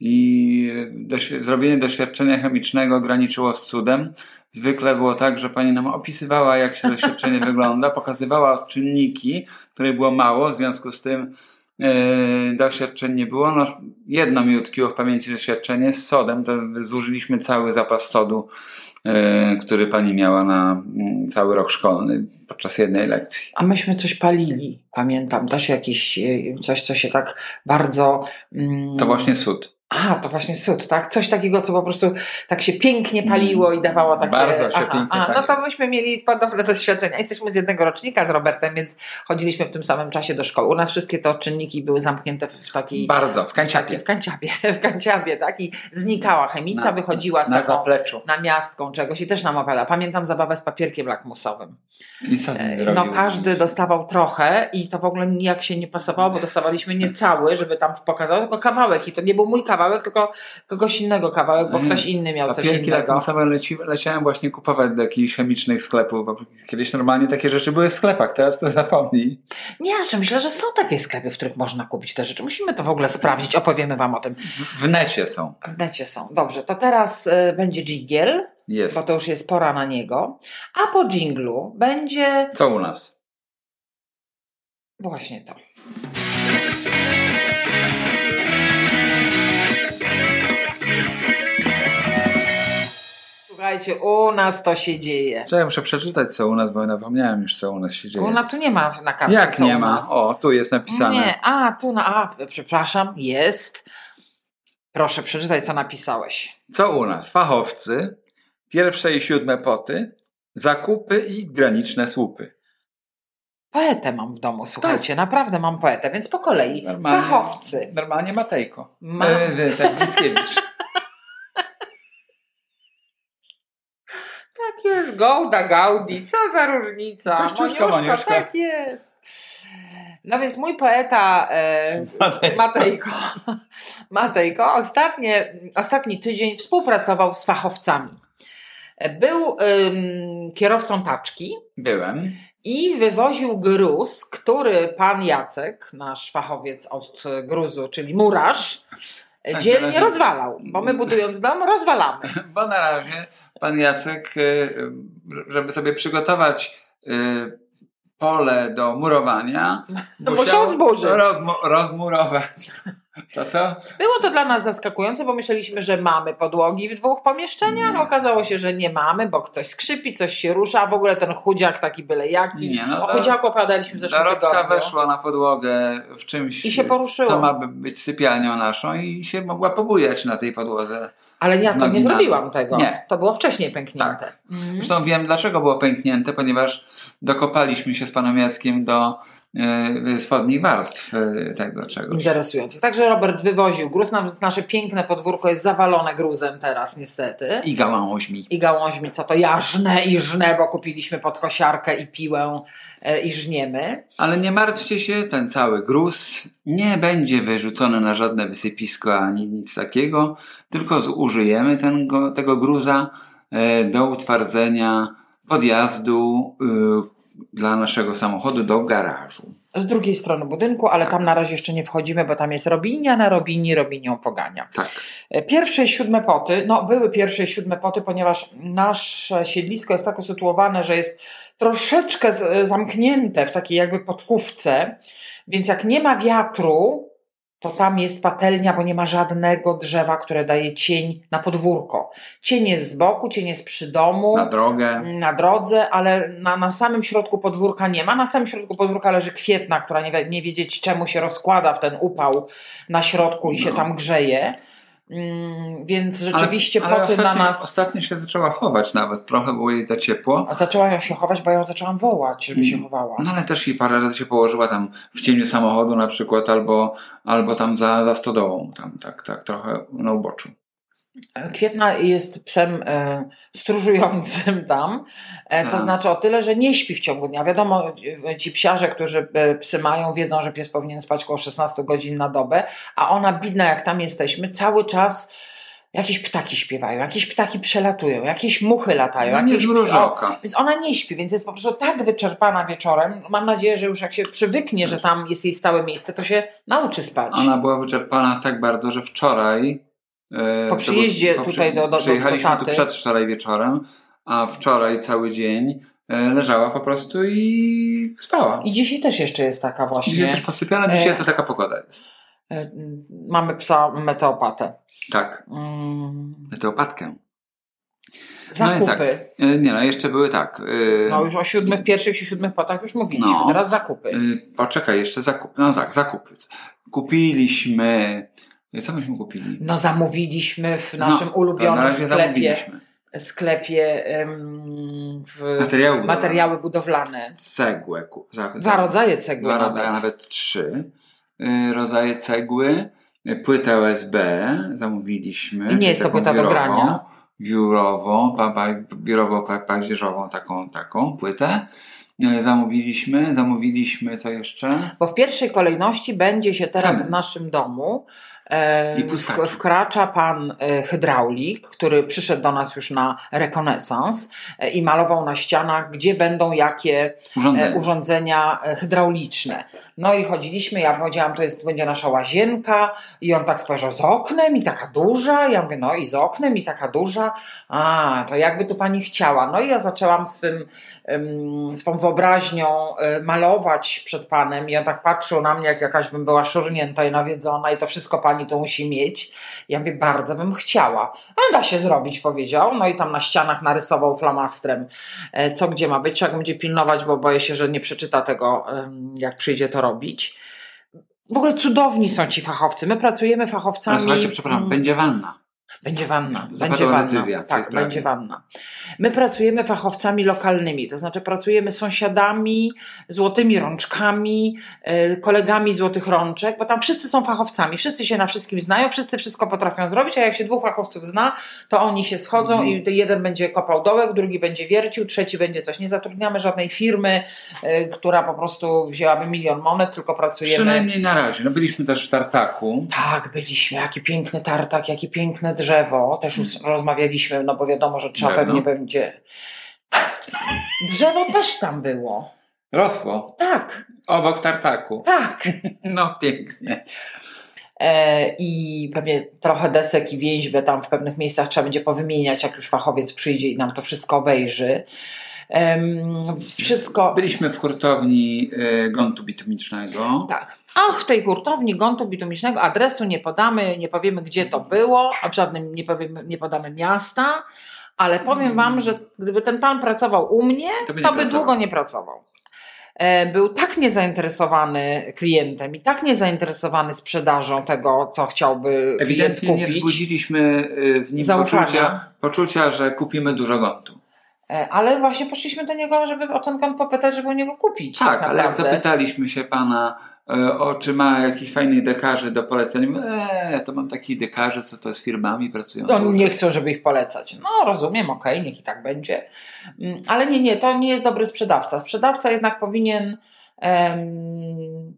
I doświ- zrobienie doświadczenia chemicznego graniczyło z cudem. Zwykle było tak, że pani nam opisywała, jak się doświadczenie wygląda, pokazywała czynniki, których było mało, w związku z tym yy, doświadczeń nie było. No, jedno mi utkwiło w pamięci doświadczenie z sodem, to zużyliśmy cały zapas sodu, yy, który pani miała na yy, cały rok szkolny podczas jednej lekcji. A myśmy coś palili, pamiętam, też jakiś coś, co się tak bardzo... Yy, to właśnie sód. A, to właśnie sód, tak? Coś takiego, co po prostu tak się pięknie paliło i dawało takie... Bardzo się Aha, pięknie a, paliło. No to myśmy mieli podobne doświadczenia. Jesteśmy z jednego rocznika z Robertem, więc chodziliśmy w tym samym czasie do szkoły. U nas wszystkie te czynniki były zamknięte w takiej... Bardzo, w kanciapie. W kanciapie, w kanciapie, tak? I znikała chemica, Na, wychodziła z na taką zapleczu. namiastką czegoś i też nam opowiada. Pamiętam zabawę z papierkiem lakmusowym. I co z nim No robił? każdy dostawał trochę i to w ogóle nijak się nie pasowało, bo dostawaliśmy nie cały, żeby tam pokazał, tylko kawałek. I to nie był mój kawałek, tylko kogoś innego kawałek, bo ktoś inny miał coś Papierki innego. lakmusowe leci, leciałem właśnie kupować do jakichś chemicznych sklepów, bo kiedyś normalnie takie rzeczy były w sklepach, teraz to zapomnij. Nie, że myślę, że są takie sklepy, w których można kupić te rzeczy. Musimy to w ogóle sprawdzić, opowiemy wam o tym. W necie są. W necie są. Dobrze, to teraz y, będzie dżingiel, Jest. bo to już jest pora na niego. A po dżinglu będzie... Co u nas? Właśnie to. Słuchajcie, u nas to się dzieje. Co ja muszę przeczytać, co u nas, bo zapomniałem już, co u nas się dzieje. U nas tu nie ma na kartce. Jak co nie u ma? nas. O, tu jest napisane. Nie, a tu na. A, przepraszam, jest. Proszę, przeczytaj, co napisałeś. Co u nas? Fachowcy, pierwsze i siódme poty, zakupy i graniczne słupy. Poetę mam w domu, słuchajcie, tak. Naprawdę mam poetę, więc po kolei. Normalnie, Fachowcy. Normalnie Matejko. Ma... E, ten Mickiewicz. Tak jest, Gołda, Gaudi, co za różnica. Kościuszko, Moniuszka. Tak jest. No więc mój poeta e, Matejko, Matejko, Matejko ostatnie, ostatni tydzień współpracował z fachowcami. Był ym, kierowcą taczki. Byłem. I wywoził gruz, który pan Jacek, nasz fachowiec od gruzu, czyli murarz, tak, dzielnie razie... rozwalał. Bo my budując dom rozwalamy. Bo na razie pan Jacek, żeby sobie przygotować pole do murowania, musiał, musiał zburzyć. Rozmu- rozmurować. To co? Było to dla nas zaskakujące, bo myśleliśmy, że mamy podłogi w dwóch pomieszczeniach. Nie. Okazało się, że nie mamy, bo ktoś skrzypi, coś się rusza, a w ogóle ten chudziak taki byle jaki. Nie, no o chudziaku opowiadaliśmy w zeszłym Dorotka tygodniu. weszła na podłogę w czymś, i się poruszyło. Co ma być sypialnią naszą i się mogła pobujać na tej podłodze. Ale ja to nie zrobiłam tego. Nie. To było wcześniej pęknięte. Tak. Mhm. Zresztą wiem, dlaczego było pęknięte, ponieważ dokopaliśmy się z panem Jackiem do yy, spodnich warstw yy, tego czegoś. Interesujące. Także Robert wywoził gruz. Nasze piękne podwórko jest zawalone gruzem teraz niestety. I gałąźmi. I gałąźmi, co to ja żnę i żnę, bo kupiliśmy pod kosiarkę i piłę yy, i żniemy. Ale nie martwcie się, ten cały gruz nie będzie wyrzucony na żadne wysypisko ani nic takiego, tylko zużyjemy ten, go, tego gruza yy, do utwardzenia podjazdu yy, dla naszego samochodu do garażu. Z drugiej strony budynku, ale tak. Tam na razie jeszcze nie wchodzimy, bo tam jest robinia na robini, robinią pogania. Tak. Pierwsze i siódme poty, no były pierwsze i siódme poty, ponieważ nasze siedlisko jest tak usytuowane, że jest troszeczkę z, zamknięte w takiej jakby podkówce, więc jak nie ma wiatru, to tam jest patelnia, bo nie ma żadnego drzewa, które daje cień na podwórko. Cień jest z boku, cień jest przy domu. Na drogę. Na drodze, ale na, na samym środku podwórka nie ma. Na samym środku podwórka leży kwietna, która nie, nie wiedzieć czemu się rozkłada w ten upał na środku i no. się tam grzeje. Mm, więc rzeczywiście ale, ale poty ostatnio, na nas... Ostatnio się zaczęła chować nawet, trochę było jej za ciepło. A zaczęła się chować, bo ja ją zaczęłam wołać, żeby się chowała. No ale też i parę razy się położyła tam w cieniu samochodu na przykład, albo, albo tam za, za stodołą, tam tak, tak trochę na uboczu. Kwietna jest psem e, stróżującym tam, e, to znaczy o tyle, że nie śpi w ciągu dnia. Wiadomo, ci psiarze, którzy psy mają, wiedzą, że pies powinien spać około szesnaście godzin na dobę, a ona bidna, jak tam jesteśmy, cały czas jakieś ptaki śpiewają, jakieś ptaki przelatują, jakieś muchy latają. No jakieś nie zmruży oka. Więc ona nie śpi, więc jest po prostu tak wyczerpana wieczorem. Mam nadzieję, że już jak się przywyknie, że tam jest jej stałe miejsce, to się nauczy spać. Ona była wyczerpana tak bardzo, że wczoraj po przyjeździe po, tutaj do, do, do Przyjechaliśmy do taty. tu przedwczoraj wieczorem, a wczoraj cały dzień leżała po prostu i spała. I dzisiaj też jeszcze jest taka właśnie. Dzisiaj też posypiana, dzisiaj to taka pogoda jest. Mamy psa meteopatę. Tak, mm. meteopatkę. Zakupy. No tak. Nie no, jeszcze były tak. Yy, no już o siódmych, pierwszych i siódmych potach już mówiliśmy, no, teraz zakupy. Yy, poczekaj, jeszcze zakupy. No tak, zakupy. Kupiliśmy I co myśmy kupili? No zamówiliśmy w naszym no, ulubionym sklepie, sklepie um, w materiały, materiały budowlane. Cegłę. Dwa rodzaje cegły. Dwa nawet. rodzaje, nawet trzy yy, rodzaje cegły. Płytę O S B zamówiliśmy. I nie jest to płyta do grania. Biurową, pa, pa, biurową, pa, paździerzową taką, taką płytę. Zamówiliśmy, zamówiliśmy co jeszcze? Bo w pierwszej kolejności będzie się teraz Cement. w naszym domu e, I w, wkracza pan e, hydraulik, który przyszedł do nas już na rekonesans e, i malował na ścianach, gdzie będą jakie urządzenia, e, urządzenia e, hydrauliczne. No i chodziliśmy, ja powiedziałam, to jest, będzie nasza łazienka i on tak spojrzał, z oknem i taka duża. Ja mówię, no i z oknem i taka duża. A, to jakby tu pani chciała. No i ja zaczęłam swym, um, swą wyobraźnią um, malować przed panem i on tak patrzył na mnie, jak jakaś bym była szurnięta i nawiedzona i to wszystko pani to musi mieć. Ja mówię, bardzo bym chciała. A da się zrobić, powiedział. No i tam na ścianach narysował flamastrem, e, co gdzie ma być. Trzeba go będzie pilnować, bo boję się, że nie przeczyta tego, um, jak przyjdzie to robić. W ogóle cudowni są ci fachowcy. My pracujemy fachowcami... Ale słuchajcie, przepraszam, będzie wanna. Będzie wanna. Zapadła będzie wanna. decyzja. Tak, będzie wanna. My pracujemy fachowcami lokalnymi, to znaczy pracujemy sąsiadami, złotymi rączkami, yy, kolegami złotych rączek, bo tam wszyscy są fachowcami, wszyscy się na wszystkim znają, wszyscy wszystko potrafią zrobić, a jak się dwóch fachowców zna, to oni się schodzą mm. i jeden będzie kopał dołek, drugi będzie wiercił, trzeci będzie coś. Nie zatrudniamy żadnej firmy, yy, która po prostu wzięłaby milion monet, tylko pracujemy... Przynajmniej na razie. No byliśmy też w tartaku. Tak, byliśmy. Jaki piękny tartak, jaki piękne drzewo. Też już hmm. rozmawialiśmy, no bo wiadomo, że trzeba Drewno. pewnie będzie. Drzewo też tam było. Rosło. Tak. Obok tartaku. Tak. No pięknie. E, I pewnie trochę desek i więźbę tam w pewnych miejscach trzeba będzie powymieniać, jak już fachowiec przyjdzie i nam to wszystko obejrzy. Um, wszystko... Byliśmy w hurtowni y, gontu bitumicznego. Tak. Ach, w tej hurtowni gontu bitumicznego adresu nie podamy, nie powiemy, gdzie to było, a w żadnym nie, powiemy, nie podamy miasta, ale powiem wam, że gdyby ten pan pracował u mnie, to by, to by długo nie pracował. E, był tak niezainteresowany klientem i tak niezainteresowany sprzedażą tego, co chciałby Ewidentnie klient kupić. Nie wzbudziliśmy w nim poczucia, poczucia, że kupimy dużo gontu. Ale właśnie poszliśmy do niego, żeby o ten kąt popytać, żeby u niego kupić. Tak, ale jak zapytaliśmy się pana, o czy ma jakiś fajnych dekarzy do polecenia, eee, to mam takich dekarzy, co to z firmami pracują. No, nie chcą, żeby ich polecać. No rozumiem, okej, okay, niech i tak będzie. Ale nie, nie, to nie jest dobry sprzedawca. Sprzedawca jednak powinien um,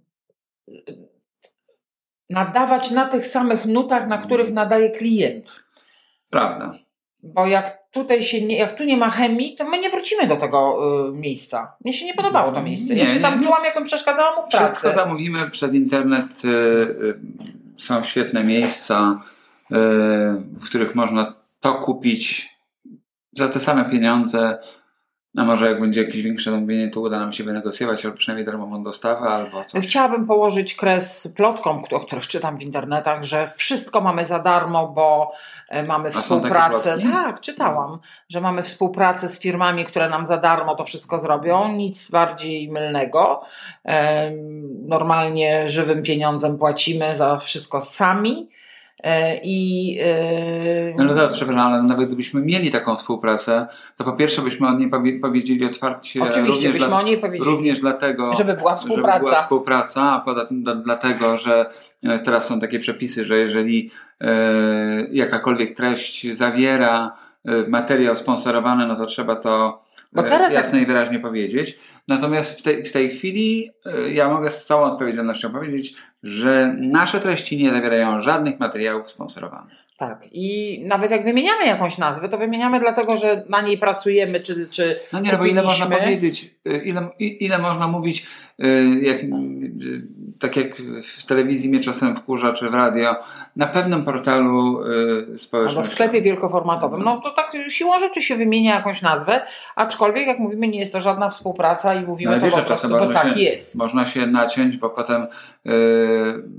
nadawać na tych samych nutach, na których nadaje klient. Prawda. Bo jak tutaj się nie, jak tu nie ma chemii, to my nie wrócimy do tego y, miejsca. Mnie się nie podobało to miejsce. Nie, ja się nie, tam nie. czułam, jakbym przeszkadzała mu w pracy. Wszystko zamówimy przez internet. Y, y, są świetne miejsca, y, w których można to kupić za te same pieniądze. A może jak będzie jakieś większe zamówienie, to uda nam się wynegocjować, albo przynajmniej darmową dostawę, albo coś. Chciałabym położyć kres plotkom, o których czytam w internetach, że wszystko mamy za darmo, bo mamy współpracę. Tak, czytałam, że mamy współpracę z firmami, które nam za darmo to wszystko zrobią. Nic bardziej mylnego. Normalnie żywym pieniądzem płacimy za wszystko sami. I, yy... No zaraz, przepraszam, ale nawet gdybyśmy mieli taką współpracę, to po pierwsze byśmy o niej powiedzieli otwarcie. Oczywiście byśmy dla, o niej powiedzieli. Również dlatego, żeby była współpraca. Żeby była współpraca, a poza tym d- dlatego, że teraz są takie przepisy, że jeżeli e, jakakolwiek treść zawiera e, materiał sponsorowany, no to trzeba to Bo teraz jasno jak... i wyraźnie powiedzieć. Natomiast w tej, w tej chwili e, ja mogę z całą odpowiedzialnością powiedzieć, że nasze treści nie zawierają żadnych materiałów sponsorowanych. Tak. I nawet jak wymieniamy jakąś nazwę, to wymieniamy dlatego, że na niej pracujemy, czy, czy no nie, no bo ile można powiedzieć, ile, ile można mówić, jak, tak jak w telewizji mnie czasem wkurza, czy w radio, na pewnym portalu społecznym. Albo w sklepie wielkoformatowym. No to tak siłą rzeczy się wymienia jakąś nazwę, aczkolwiek jak mówimy, nie jest to żadna współpraca i mówimy no, to wiesz, po prostu, bo tak się, jest. Można się naciąć, bo potem yy,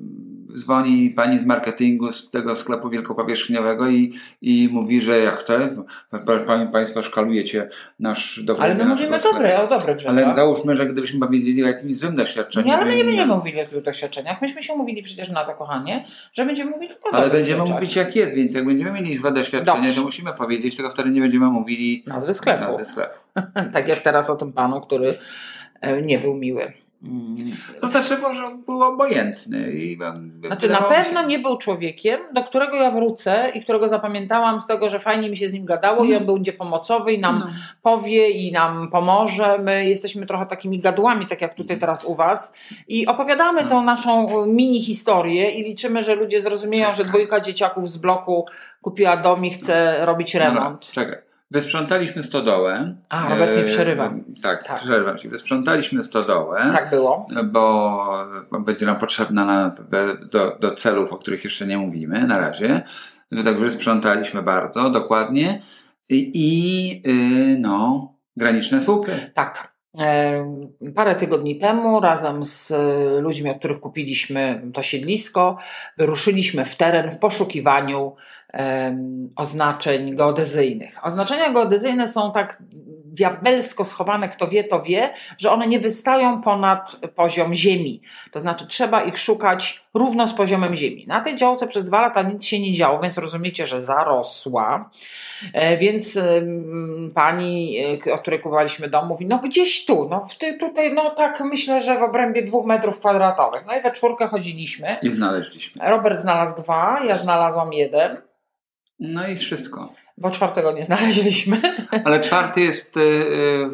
dzwoni pani z marketingu z tego sklepu wielkopowierzchniowego i, i mówi, że jak to? Pani, państwo szkalujecie nasz dobry. Ale my mówimy dobre, o dobrych rzeczach. Ale załóżmy, że gdybyśmy powiedzieli o jakimś złym doświadczeniu. Nie, ale my nie będziemy mówili o złych doświadczeniach. Myśmy się umówili przecież na to, kochanie, że będziemy mówili tylko o Ale dobrych będziemy rzeczach. mówić jak jest, więc jak będziemy mieli złe doświadczenie, Dobrze. to musimy powiedzieć, tylko wtedy nie będziemy mówili nazwy sklepu. Nazwy sklepu. Tak jak teraz o tym panu, który nie był miły. To znaczy, że był obojętny. I znaczy na pewno się... nie był człowiekiem, do którego ja wrócę i którego zapamiętałam z tego, że fajnie mi się z nim gadało no. i on będzie pomocowy i nam no. powie i nam pomoże. My jesteśmy trochę takimi gadłami, tak jak tutaj teraz u was i opowiadamy no. tą naszą mini historię i liczymy, że ludzie zrozumieją, czekaj. że dwójka dzieciaków z bloku kupiła dom i chce no. robić remont. No, czekaj. Wysprzątaliśmy stodołę. A, Robert nie przerywa. E, tak, tak, przerwam ci. Wysprzątaliśmy stodołę. Tak było. Bo będzie nam potrzebna na, do, do celów, o których jeszcze nie mówimy na razie. Także wysprzątaliśmy bardzo dokładnie. I, i yy, no, graniczne słupy. Tak. Parę tygodni temu razem z ludźmi, od których kupiliśmy to siedlisko, wyruszyliśmy w teren w poszukiwaniu um, oznaczeń geodezyjnych. Oznaczenia geodezyjne są tak diabelsko schowane, kto wie, to wie, że one nie wystają ponad poziom ziemi. To znaczy trzeba ich szukać równo z poziomem ziemi. Na tej działce przez dwa lata nic się nie działo, więc rozumiecie, że zarosła. Więc pani, o której kupowaliśmy dom, mówi, no gdzieś tu, no w ty, tutaj, no tak myślę, że w obrębie dwóch metrów kwadratowych. No i we czwórkę chodziliśmy. I znaleźliśmy. Robert znalazł dwa, ja znalazłam jeden. No i wszystko. Bo czwartego nie znaleźliśmy. Ale czwarty jest yy,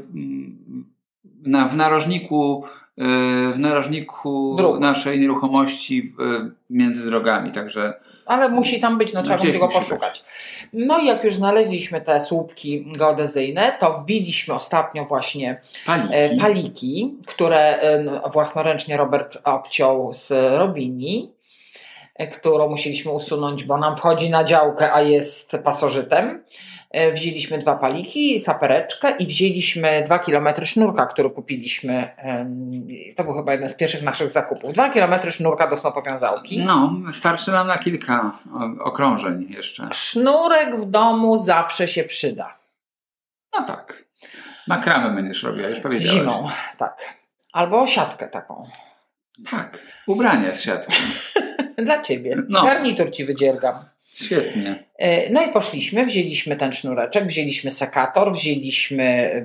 na, w narożniku w narożniku Dróg. naszej nieruchomości w, między drogami, także... Ale musi tam być, no trzeba będzie go poszukać. Być. No i jak już znaleźliśmy te słupki geodezyjne, to wbiliśmy ostatnio właśnie paliki, paliki które własnoręcznie Robert obciął z robini, którą musieliśmy usunąć, bo nam wchodzi na działkę, a jest pasożytem. Wzięliśmy dwa paliki, sapereczkę i wzięliśmy dwa kilometry sznurka, który kupiliśmy. To był chyba jeden z pierwszych naszych zakupów. Dwa kilometry sznurka do snopowiązałki. No, starczy nam na kilka okrążeń jeszcze. Sznurek w domu zawsze się przyda. No tak. Makramę będziesz robiła, już powiedziałeś. Zimą, tak. Albo siatkę taką. Tak, ubranie z siatką. Dla ciebie. No. Garnitur ci wydziergam. Świetnie. No i poszliśmy, wzięliśmy ten sznureczek, wzięliśmy sekator, wzięliśmy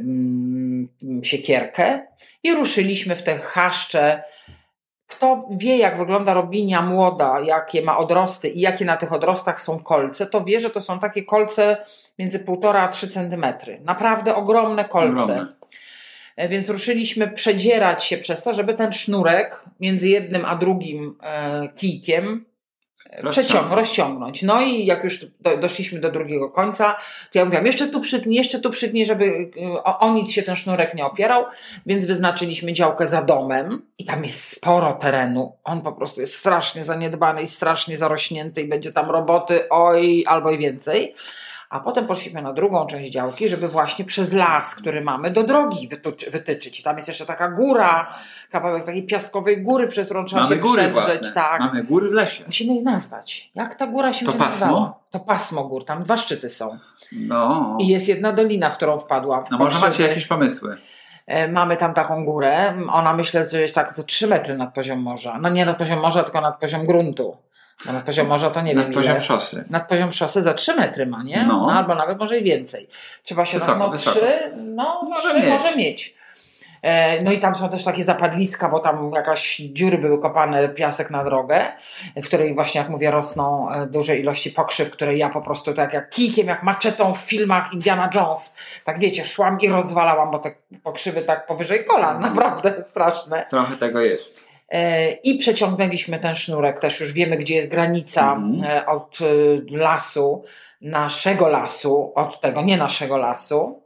mm, siekierkę i ruszyliśmy w te chaszcze. Kto wie, jak wygląda robinia młoda, jakie ma odrosty i jakie na tych odrostach są kolce, to wie, że to są takie kolce między półtora a trzy centymetry. Naprawdę ogromne kolce. Ogromne. Więc ruszyliśmy przedzierać się przez to, żeby ten sznurek między jednym a drugim e, kijkiem Przeciąg, rozciągnąć. No i jak już do, doszliśmy do drugiego końca, to ja mówiłam, jeszcze tu przytnij, jeszcze tu przytnij, żeby o, o nic się ten sznurek nie opierał, więc wyznaczyliśmy działkę za domem i tam jest sporo terenu. On po prostu jest strasznie zaniedbany i strasznie zarośnięty i będzie tam roboty oj, albo i więcej. A potem poszliśmy na drugą część działki, żeby właśnie przez las, który mamy, do drogi wytyczy, wytyczyć. Tam jest jeszcze taka góra, kawałek takiej piaskowej góry, przez którą trzeba mamy się góry przedrzeć. Tak. Mamy góry w lesie. Musimy jej nazwać. Jak ta góra się to będzie pasmo? nazwała? To pasmo gór. Tam dwa szczyty są. No. I jest jedna dolina, w którą wpadłam. No może macie jakieś pomysły? Mamy tam taką górę. Ona myślę, że jest tak za trzy metry nad poziom morza. No nie nad poziom morza, tylko nad poziom gruntu. No nad poziom morza to nie nad wiem poziom ile. szosy. Nad poziom szosy za trzy metry ma, nie? No. No albo nawet może i więcej. Trzeba się wysoko, no, no wysoko. trzy, no może trzy mieć. może mieć. E, no i tam są też takie zapadliska, bo tam jakaś dziury były kopane, piasek na drogę, w której właśnie, jak mówię, rosną duże ilości pokrzyw, które ja po prostu tak jak kijkiem, jak maczetą w filmach Indiana Jones, tak wiecie, szłam i rozwalałam, bo te pokrzywy tak powyżej kolan, naprawdę straszne. Trochę tego jest. I przeciągnęliśmy ten sznurek, też już wiemy, gdzie jest granica mm. od lasu, naszego lasu, od tego, nie naszego lasu.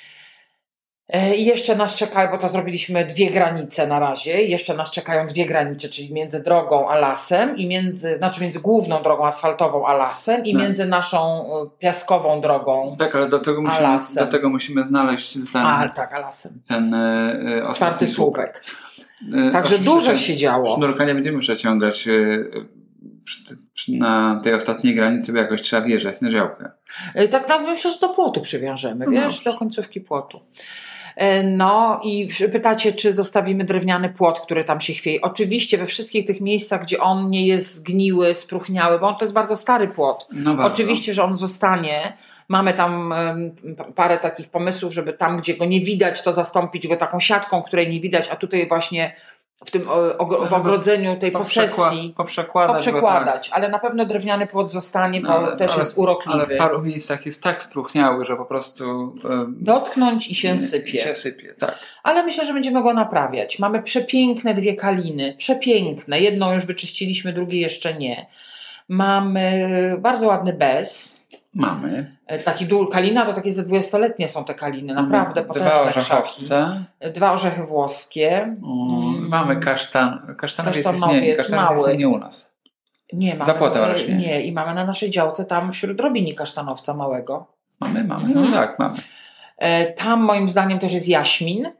I jeszcze nas czekają, bo to zrobiliśmy dwie granice na razie, jeszcze nas czekają dwie granice, czyli między drogą a lasem, i między, znaczy między główną drogą asfaltową a lasem i no. między naszą piaskową drogą. Tak, ale do tego musimy, do tego musimy znaleźć ten, a, tak, a lasem. ten y, czwarty słupek. Także dużo się działo. Sznurka nie będziemy przeciągać przy, przy, na tej ostatniej granicy, bo jakoś trzeba wjeżdżać na działkę. Tak, no myślę, że do płotu przywiążemy, no wiesz, dobrze. Do końcówki płotu. No i pytacie, czy zostawimy drewniany płot, który tam się chwieje. Oczywiście we wszystkich tych miejscach, gdzie on nie jest zgniły, spróchniały, bo on to jest bardzo stary płot. No bardzo. Oczywiście, że on zostanie. Mamy tam parę takich pomysłów, żeby tam, gdzie go nie widać, to zastąpić go taką siatką, której nie widać, a tutaj właśnie w tym w ogrodzeniu tej posesji poprzekładać, poprzekładać. Tak. Ale na pewno drewniany płot zostanie, bo no, też ale, jest urokliwy. Ale w paru miejscach jest tak spróchniały, że po prostu dotknąć i się sypie. I się sypie, tak. Ale myślę, że będziemy go naprawiać. Mamy przepiękne dwie kaliny, przepiękne. Jedną już wyczyściliśmy, drugiej jeszcze nie. Mamy bardzo ładny bez. Mamy. Taki dół, kalina to takie ze dwudziestoletnie są te kaliny, naprawdę potężne. Dwa orzechowce. Dwa orzechy włoskie. Mm. Mamy kasztan. Kasztanowiec jest nie, kasztanowiec jest nie u nas. Nie mamy. Zapłotę rośnie. Nie, i mamy na naszej działce tam wśród robini kasztanowca małego. Mamy, mamy. Mhm. No tak, mamy. Tam moim zdaniem też jest jaśmin.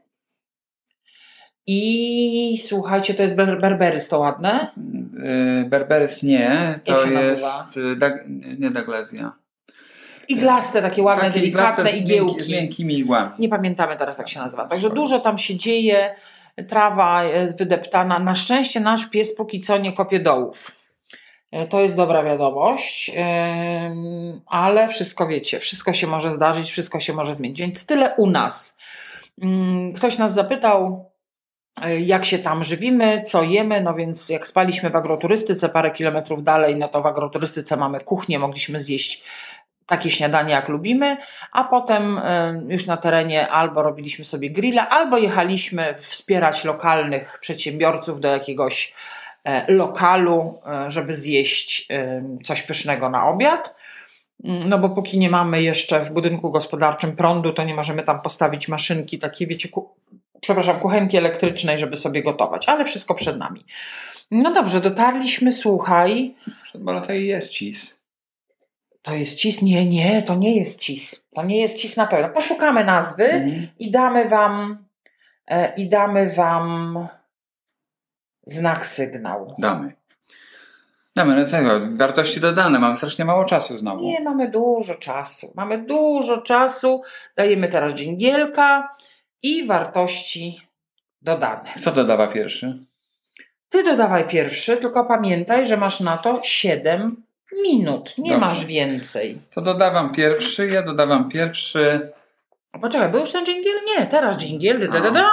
I słuchajcie, to jest ber- berberys, to ładne? Berberys nie, to jest dag, nie Daglezja. Iglaste, takie ładne, takie delikatne igiełki. Z miękkimi igłami. Nie pamiętamy teraz, jak się nazywa. Także dużo tam się dzieje, trawa jest wydeptana. Na szczęście nasz pies póki co nie kopie dołów. To jest dobra wiadomość, ale wszystko wiecie, wszystko się może zdarzyć, wszystko się może zmienić. Więc tyle u nas. Ktoś nas zapytał, jak się tam żywimy, co jemy, no więc jak spaliśmy w agroturystyce parę kilometrów dalej, no to w agroturystyce mamy kuchnię, mogliśmy zjeść takie śniadanie jak lubimy, a potem już na terenie albo robiliśmy sobie grilla, albo jechaliśmy wspierać lokalnych przedsiębiorców do jakiegoś lokalu, żeby zjeść coś pysznego na obiad. No bo póki nie mamy jeszcze w budynku gospodarczym prądu, to nie możemy tam postawić maszynki, takiej wiecie, ku, przepraszam, kuchenki elektrycznej, żeby sobie gotować, ale wszystko przed nami. No dobrze, dotarliśmy, słuchaj. Bo to jest cis. To jest cis? Nie, nie, to nie jest cis. To nie jest cis na pewno. Poszukamy nazwy mm. i damy wam e, i damy wam znak sygnał. Damy. Damy, no co, wartości dodane. Mam strasznie mało czasu znowu. Nie, mamy dużo czasu. Mamy dużo czasu. Dajemy teraz dżingielka i wartości dodane. Kto dodawa pierwszy? Ty dodawaj pierwszy, tylko pamiętaj, że masz na to siedem minut. Nie Dobrze. Masz więcej. To dodawam pierwszy, ja dodawam pierwszy. A poczekaj, był już ten dżingiel? Nie, teraz dżingiel. Da, da, da.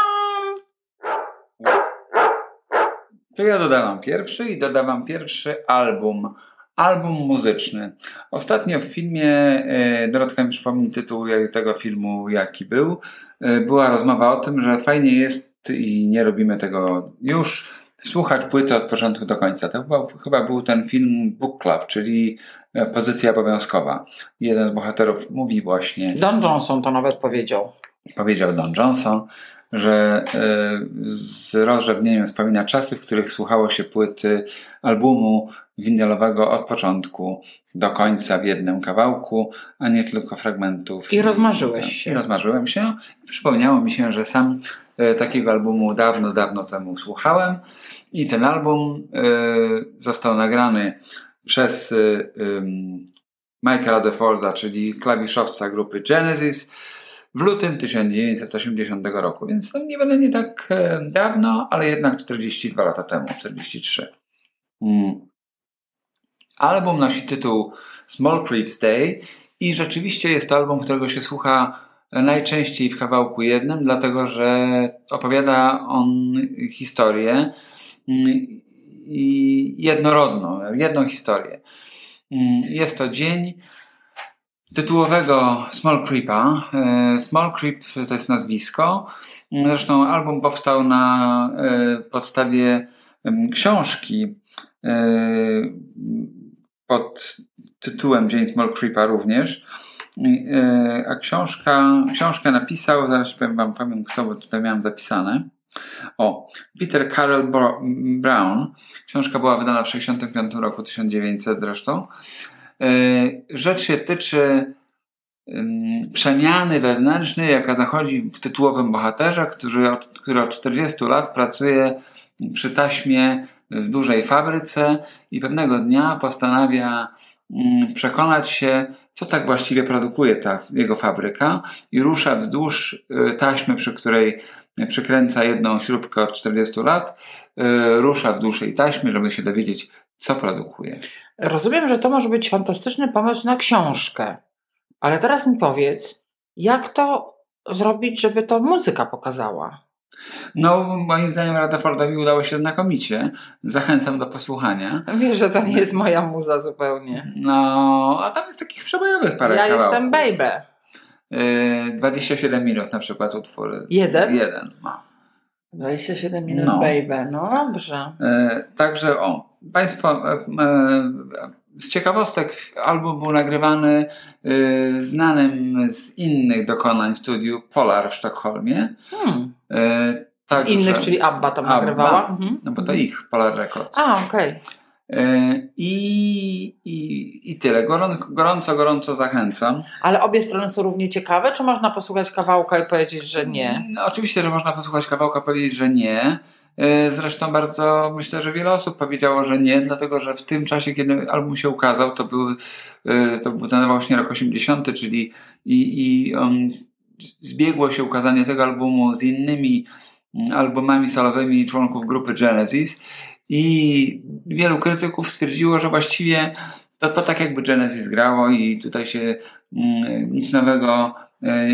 To ja dodawam pierwszy i dodawam pierwszy album. Album muzyczny. Ostatnio w filmie, e, Dorotka mi przypomni tytuł tego filmu, jaki był, e, była rozmowa o tym, że fajnie jest i nie robimy tego już, słuchać płyty od początku do końca. To chyba, chyba był ten film Book Club, czyli pozycja obowiązkowa. Jeden z bohaterów mówi właśnie... Don Johnson to nawet powiedział. Powiedział Don Johnson, że z rozrzewnieniem wspomina czasy, w których słuchało się płyty albumu winylowego od początku do końca w jednym kawałku, a nie tylko fragmentów. I rozmarzyłeś się. I rozmarzyłem się. Przypomniało mi się, że sam takiego albumu dawno, dawno temu słuchałem i ten album został nagrany przez Michaela DeForda, czyli klawiszowca grupy Genesis, w lutym tysiąc dziewięćset osiemdziesiątego roku, więc to nie będę nie tak e, dawno, ale jednak czterdzieści dwa lata temu, czterdzieści trzy. Mm. Album nosi tytuł Small Creeps Day i rzeczywiście jest to album, którego się słucha najczęściej w kawałku jednym, dlatego że opowiada on historię i jednorodną, jedną historię. Jest to dzień tytułowego Small Creepa. Small Creep to jest nazwisko. Zresztą album powstał na podstawie książki pod tytułem Dzień Small Creepa również. A książka, książkę napisał, zaraz powiem wam, powiem kto, bo tutaj miałem zapisane. O, Peter Carroll Brown. Książka była wydana w sześćdziesiątym piątym roku, tysiąc dziewięćset zresztą. Rzecz się tyczy przemiany wewnętrznej, jaka zachodzi w tytułowym bohaterze, który od, który od czterdziestu lat pracuje przy taśmie w dużej fabryce i pewnego dnia postanawia przekonać się, co tak właściwie produkuje ta jego fabryka i rusza wzdłuż taśmy, przy której przykręca jedną śrubkę od czterdziestu lat, rusza wzdłuż tej taśmy, żeby się dowiedzieć, co produkuje. Rozumiem, że to może być fantastyczny pomysł na książkę, ale teraz mi powiedz, jak to zrobić, żeby to muzyka pokazała? No, moim zdaniem Rutherfordowi udało się znakomicie. Zachęcam do posłuchania. Wiesz, że to nie jest moja muza zupełnie. No, a tam jest takich przebojowych parę ja kawałków. Jestem baby. Yy, dwadzieścia siedem minut na przykład utwór. Jeden? Jeden. No. dwadzieścia siedem minut no. baby. No dobrze. Yy, także o, Państwo, yy, z ciekawostek album był nagrywany yy, znanym z innych dokonań studiu Polar w Sztokholmie. Hmm. Yy, tak, z innych, czyli ABBA tam Abba, nagrywała? Mhm. No bo to ich, Polar Records. A, okej. Okay. I, i, I tyle. Gorąco, gorąco, gorąco zachęcam. Ale obie strony są równie ciekawe, czy można posłuchać kawałka i powiedzieć, że nie? No, oczywiście, że można posłuchać kawałka i powiedzieć, że nie. Zresztą bardzo myślę, że wiele osób powiedziało, że nie, dlatego że w tym czasie, kiedy album się ukazał, to był to był ten właśnie rok osiemdziesiąty, czyli i, i um, zbiegło się ukazanie tego albumu z innymi albumami solowymi członków grupy Genesis i wielu krytyków stwierdziło, że właściwie to, to tak jakby Genesis grało i tutaj się mm, nic nowego e, e,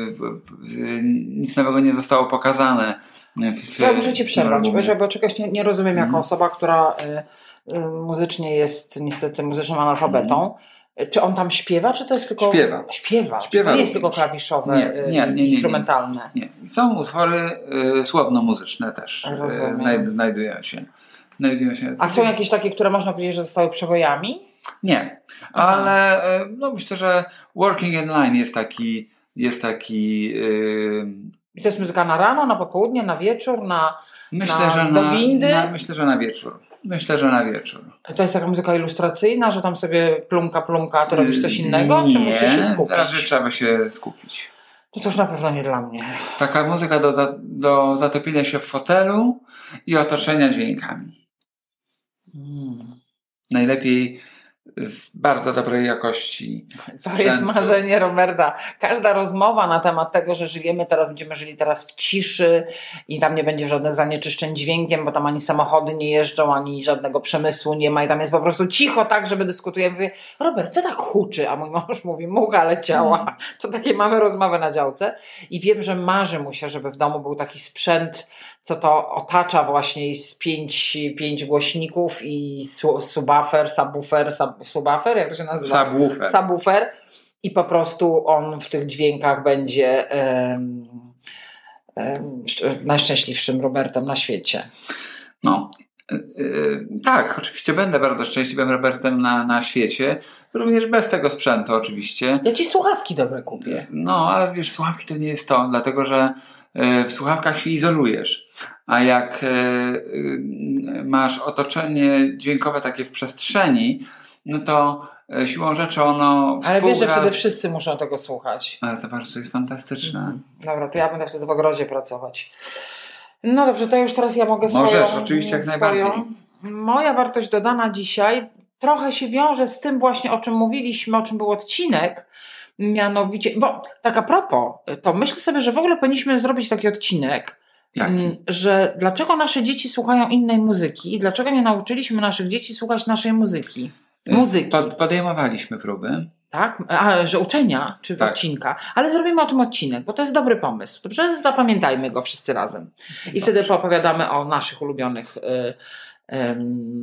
nic nowego nie zostało pokazane. W, ja muszę Cię przerwać, bo, bo czegoś nie, nie rozumiem jako mm. osoba, która y, y, muzycznie jest niestety muzycznym analfabetą. Mm. Czy on tam śpiewa, czy to jest tylko... Śpiewa. Śpiewa. śpiewa to nie jest tylko klawiszowe, nie, nie, nie, nie, instrumentalne. Nie, nie. Są utwory y, słowno-muzyczne też. Y, znajd, znajdują się. Znajdują się. A są jakieś takie, które można powiedzieć, że zostały przebojami? Nie, ale y, no, myślę, że Working in Line jest taki... Jest taki y, I to jest muzyka na rano, na popołudnie, na wieczór, na, myślę, na, że do na, windy? Na, myślę, że na wieczór. Myślę, że na wieczór. To jest taka muzyka ilustracyjna, że tam sobie plumka, plumka, to robisz coś innego? Nie, czy musisz się skupić? Raczej trzeba się skupić. To, to już na pewno nie dla mnie. Taka muzyka do, za, do zatopienia się w fotelu i otoczenia dźwiękami. Hmm. Najlepiej z bardzo dobrej jakości sprzętu. To jest marzenie Roberta. Każda rozmowa na temat tego, że żyjemy teraz, będziemy żyli teraz w ciszy i tam nie będzie żadnych zanieczyszczeń dźwiękiem, bo tam ani samochody nie jeżdżą, ani żadnego przemysłu nie ma i tam jest po prostu cicho tak, żeby dyskutujemy. Mówię, Robert, co tak huczy? A mój mąż mówi, mucha leciała. Mm. To takie mamy rozmowy na działce i wiem, że marzy mu się, żeby w domu był taki sprzęt, co to otacza właśnie z pięć, pięć głośników i subwoofer, subwoofer, sub, subwoofer, jak to się nazywa? Subwoofer. Subwoofer. I po prostu on w tych dźwiękach będzie um, um, najszczęśliwszym Robertem na świecie. No, yy, tak, oczywiście będę bardzo szczęśliwym Robertem na, na świecie, również bez tego sprzętu oczywiście. Ja ci słuchawki dobre kupię. No, ale wiesz, słuchawki to nie jest to, dlatego że w słuchawkach się izolujesz, a jak masz otoczenie dźwiękowe takie w przestrzeni, no to siłą rzeczy ono współgra... Ale wiesz, że wtedy wszyscy muszą tego słuchać. Ale to bardzo jest fantastyczne. Mhm. Dobra, to ja będę wtedy w ogrodzie pracować. No dobrze, to już teraz ja mogę swoją... Możesz, oczywiście, jak swoją, najbardziej. Moja wartość dodana dzisiaj trochę się wiąże z tym właśnie, o czym mówiliśmy, o czym był odcinek, mianowicie, bo tak a propos, to myślę sobie, że w ogóle powinniśmy zrobić taki odcinek, Jaki? Że dlaczego nasze dzieci słuchają innej muzyki i dlaczego nie nauczyliśmy naszych dzieci słuchać naszej muzyki. Muzyki. Pod, podejmowaliśmy próby. Tak? A, że uczenia, czy tak. odcinka. Ale zrobimy o tym odcinek, bo to jest dobry pomysł. Dobrze? Zapamiętajmy go wszyscy razem. I Dobrze. Wtedy poopowiadamy o naszych ulubionych y, y, y,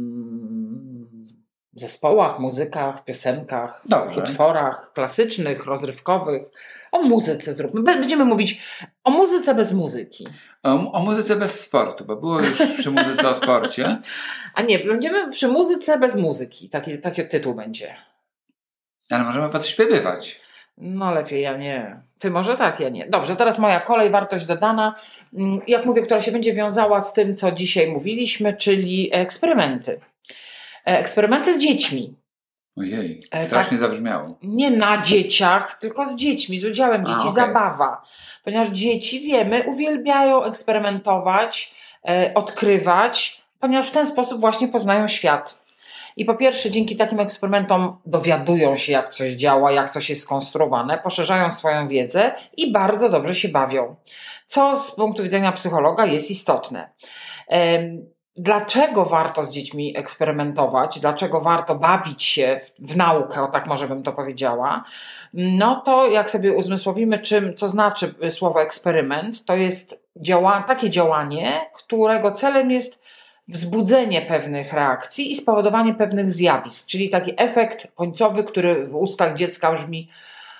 zespołach, muzykach, piosenkach, Dobrze. utworach klasycznych, rozrywkowych. O muzyce zróbmy. Będziemy mówić o muzyce bez muzyki. O, o muzyce bez sportu, bo było już przy muzyce o sporcie. A nie, będziemy przy muzyce bez muzyki. Taki, taki tytuł będzie. Ale możemy podśpiewywać. No lepiej, ja nie. Ty może tak, ja nie. Dobrze, teraz moja kolej, wartość dodana. Jak mówię, która się będzie wiązała z tym, co dzisiaj mówiliśmy, czyli eksperymenty. Eksperymenty z dziećmi. Ojej, strasznie tak, zabrzmiało. Nie na dzieciach, tylko z dziećmi, z udziałem dzieci, A, okay. zabawa. Ponieważ dzieci, wiemy, uwielbiają eksperymentować, e, odkrywać, ponieważ w ten sposób właśnie poznają świat. I po pierwsze, dzięki takim eksperymentom dowiadują się, jak coś działa, jak coś jest skonstruowane, poszerzają swoją wiedzę i bardzo dobrze się bawią. Co z punktu widzenia psychologa jest istotne. Dlaczego warto z dziećmi eksperymentować? Dlaczego warto bawić się w, w naukę, o tak może bym to powiedziała? No to jak sobie uzmysłowimy, czym, co znaczy słowo eksperyment, to jest działa, takie działanie, którego celem jest wzbudzenie pewnych reakcji i spowodowanie pewnych zjawisk, czyli taki efekt końcowy, który w ustach dziecka brzmi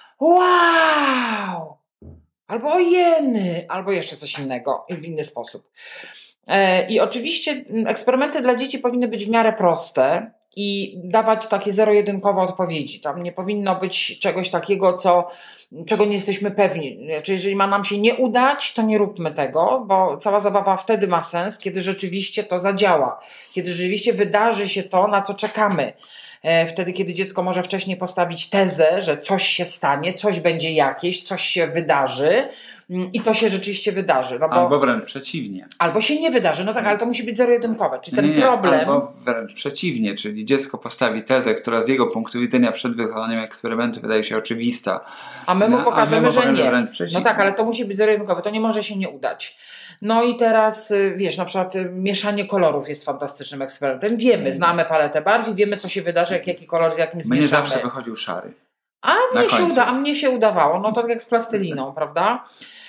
wow, albo ojeny, albo jeszcze coś innego, w inny sposób. I oczywiście eksperymenty dla dzieci powinny być w miarę proste i dawać takie zero-jedynkowe odpowiedzi. Tam nie powinno być czegoś takiego, co, czego nie jesteśmy pewni. Znaczy, jeżeli ma nam się nie udać, to nie róbmy tego, bo cała zabawa wtedy ma sens, kiedy rzeczywiście to zadziała. Kiedy rzeczywiście wydarzy się to, na co czekamy. Wtedy, kiedy dziecko może wcześniej postawić tezę, że coś się stanie, coś będzie jakieś, coś się wydarzy i to się rzeczywiście wydarzy. No bo, albo wręcz przeciwnie. Albo się nie wydarzy, no tak, ale to musi być zero-jedynkowe. Czyli ten nie, nie, problem... Albo wręcz przeciwnie, czyli dziecko postawi tezę, która z jego punktu widzenia przed wykonaniem eksperymentu wydaje się oczywista. A my mu pokażemy, my mu że nie. Wręcz przeciwnie. No tak, ale to musi być zero-jedynkowe, to nie może się nie udać. No i teraz, wiesz, na przykład mieszanie kolorów jest fantastycznym eksperymentem. Wiemy, znamy paletę barw i wiemy, co się wydarzy, jak jaki kolor z jakim zmieszamy. Mnie zawsze wychodził szary. A mnie, się uda, a mnie się udawało, no to tak jak z plastyliną, prawda?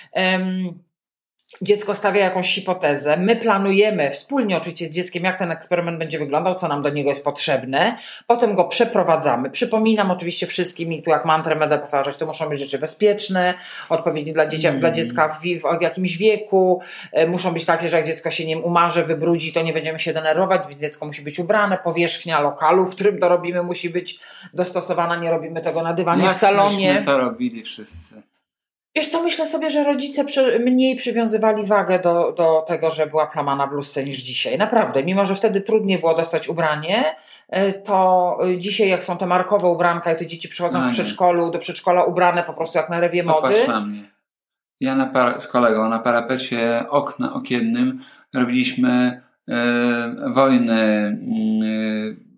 Um, Dziecko stawia jakąś hipotezę, my planujemy wspólnie oczywiście z dzieckiem, jak ten eksperyment będzie wyglądał, co nam do niego jest potrzebne, potem go przeprowadzamy. Przypominam oczywiście wszystkim i tu jak mantrę będę powtarzać, to muszą być rzeczy bezpieczne, odpowiednie dla, dzieci, mm. dla dziecka w, w, w jakimś wieku, e, muszą być takie, że jak dziecko się nim umarzy, wybrudzi, to nie będziemy się denerwować, więc dziecko musi być ubrane, powierzchnia lokalu, w którym to robimy, musi być dostosowana, nie robimy tego na dywanie jak w salonie. Myśmy to robili wszyscy. Wiesz co, myślę sobie, że rodzice przy, mniej przywiązywali wagę do, do tego, że była plama na bluzce niż dzisiaj. Naprawdę, mimo że wtedy trudniej było dostać ubranie, to dzisiaj jak są te markowe ubranka i te dzieci przychodzą w przedszkolu, do przedszkola ubrane po prostu jak na rewie mody. Popatrz na mnie. Ja na par- z kolegą na parapecie okna okiennym robiliśmy yy, wojny yy,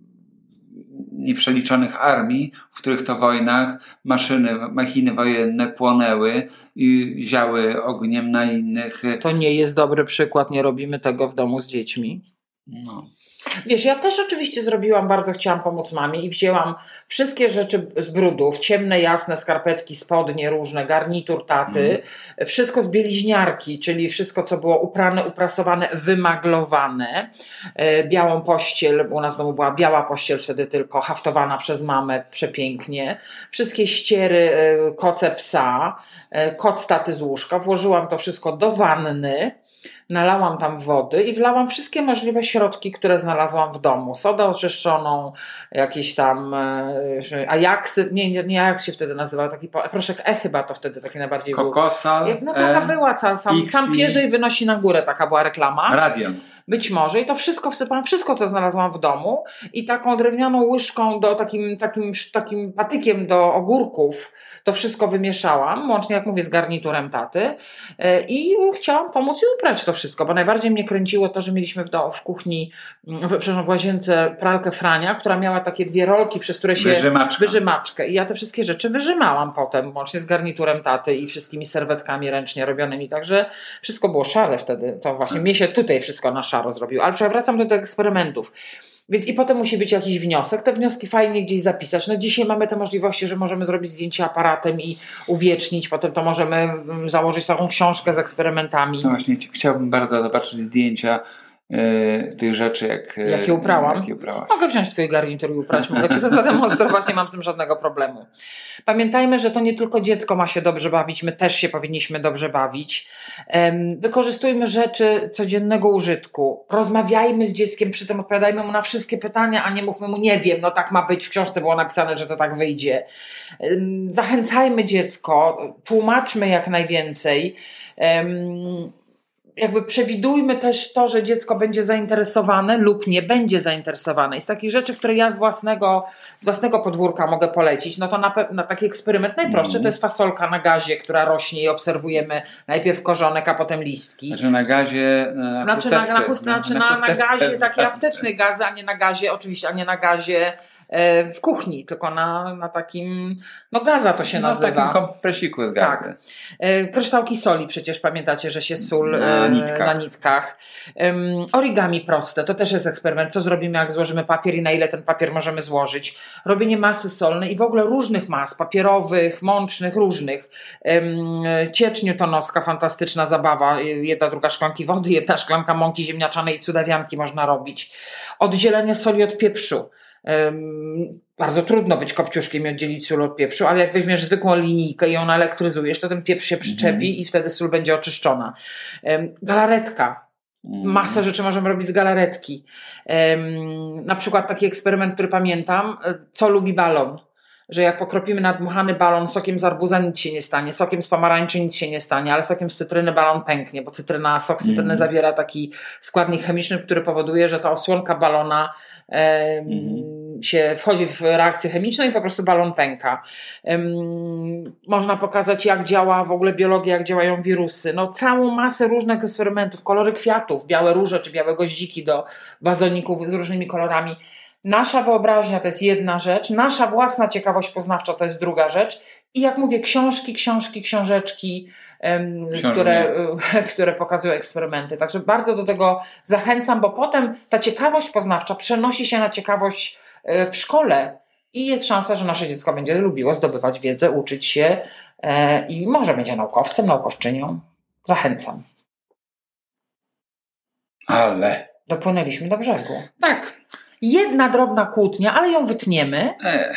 nieprzeliczonych armii, w których to wojnach maszyny, machiny wojenne płonęły i ziały ogniem na innych. To nie jest dobry przykład, nie robimy tego w domu z dziećmi. No. Wiesz, ja też oczywiście zrobiłam, bardzo chciałam pomóc mamie i wzięłam wszystkie rzeczy z brudów, ciemne, jasne skarpetki, spodnie różne, garnitur taty, mm. wszystko z bieliźniarki, czyli wszystko, co było uprane, uprasowane, wymaglowane, e, białą pościel, u nas w domu była biała pościel wtedy tylko, haftowana przez mamę przepięknie, wszystkie ściery, e, koce psa, e, koc taty z łóżka, włożyłam to wszystko do wanny, nalałam tam wody i wlałam wszystkie możliwe środki, które znalazłam w domu. Sodę oczyszczoną, jakieś tam e, ajaksy, nie, nie, nie Ajax się wtedy nazywał, taki proszek E chyba to wtedy taki najbardziej Kokosal, był. No taka e, była, sam, sam, sam pierze i wynosi na górę, taka była reklama. Radion. Być może i to wszystko wsypałam, wszystko co znalazłam w domu i taką drewnianą łyżką do takim, takim, takim patykiem do ogórków to wszystko wymieszałam, łącznie jak mówię z garniturem taty i chciałam pomóc i uprać to wszystko, bo najbardziej mnie kręciło to, że mieliśmy w, do, w kuchni, w, przepraszam, w łazience pralkę Frania, która miała takie dwie rolki, przez które się... Wyżymaczka. Wyżymaczkę. I ja te wszystkie rzeczy wyrzymałam potem, łącznie z garniturem taty i wszystkimi serwetkami ręcznie robionymi, także wszystko było szare wtedy. To właśnie mnie się tutaj wszystko na szaro zrobiło. Ale wracam do tych eksperymentów. Więc i potem musi być jakiś wniosek, te wnioski fajnie gdzieś zapisać. No dzisiaj mamy te możliwości, że możemy zrobić zdjęcie aparatem i uwiecznić, potem to możemy założyć taką książkę z eksperymentami. No właśnie, chciałbym bardzo zobaczyć zdjęcia yy, tych rzeczy, jak, jak je uprałam. Jak je uprałaś. Mogę wziąć twój garnitur i uprać, mogę ci to zademonstrować, nie mam z tym żadnego problemu. Pamiętajmy, że to nie tylko dziecko ma się dobrze bawić, my też się powinniśmy dobrze bawić. Wykorzystujmy rzeczy codziennego użytku. Rozmawiajmy z dzieckiem, przy tym odpowiadajmy mu na wszystkie pytania, a nie mówmy mu nie wiem, no tak ma być, w książce było napisane, że to tak wyjdzie. Zachęcajmy dziecko, tłumaczmy jak najwięcej. jakby przewidujmy też to, że dziecko będzie zainteresowane lub nie będzie zainteresowane. I z takich rzeczy, które ja z własnego, z własnego podwórka mogę polecić, no to na, pe- na taki eksperyment najprostszy mm. to jest fasolka na gazie, która rośnie i obserwujemy najpierw korzonek, a potem listki. Znaczy na gazie, na Znaczy na, na, chust- znaczy na, na gazie, taki apteczny gaz, a nie na gazie, oczywiście, a nie na gazie w kuchni, tylko na, na takim, no gaza to się no, nazywa. Na takim kompresiku z gazy. Tak. Kryształki soli, przecież pamiętacie, że się sól na nitkach. Na nitkach. Um, origami proste, to też jest eksperyment. Co zrobimy, jak złożymy papier i na ile ten papier możemy złożyć. Robienie masy solnej i w ogóle różnych mas, papierowych, mącznych, różnych. Um, ciecz newtonowska, fantastyczna zabawa. Jedna, druga szklanki wody, jedna szklanka mąki ziemniaczanej i cudawianki można robić. Oddzielenie soli od pieprzu. Um, bardzo trudno być kopciuszkiem i oddzielić sól od pieprzu, ale jak weźmiesz zwykłą linijkę i ją naelektryzujesz, to ten pieprz się przyczepi mm. i wtedy sól będzie oczyszczona. Um, galaretka. Mm. Masę rzeczy możemy robić z galaretki. Um, na przykład taki eksperyment, który pamiętam, co lubi balon. Że jak pokropimy nadmuchany balon sokiem z arbuza, nic się nie stanie, sokiem z pomarańczy nic się nie stanie, ale sokiem z cytryny balon pęknie, bo cytryna, sok z cytryny mm. zawiera taki składnik chemiczny, który powoduje, że ta osłonka balona e, mm. się wchodzi w reakcję chemiczną i po prostu balon pęka. Um, można pokazać, jak działa w ogóle biologia, jak działają wirusy. No całą masę różnych eksperymentów, kolory kwiatów, białe róże czy białe goździki do wazoników z różnymi kolorami. Nasza wyobraźnia to jest jedna rzecz, nasza własna ciekawość poznawcza to jest druga rzecz i jak mówię, książki, książki, książeczki, um, które, które pokazują eksperymenty. Także bardzo do tego zachęcam, bo potem ta ciekawość poznawcza przenosi się na ciekawość w szkole i jest szansa, że nasze dziecko będzie lubiło zdobywać wiedzę, uczyć się e, i może będzie naukowcem, naukowczynią. Zachęcam. Ale... Dopłynęliśmy do brzegu. Tak. Jedna drobna kłótnia, ale ją wytniemy. E.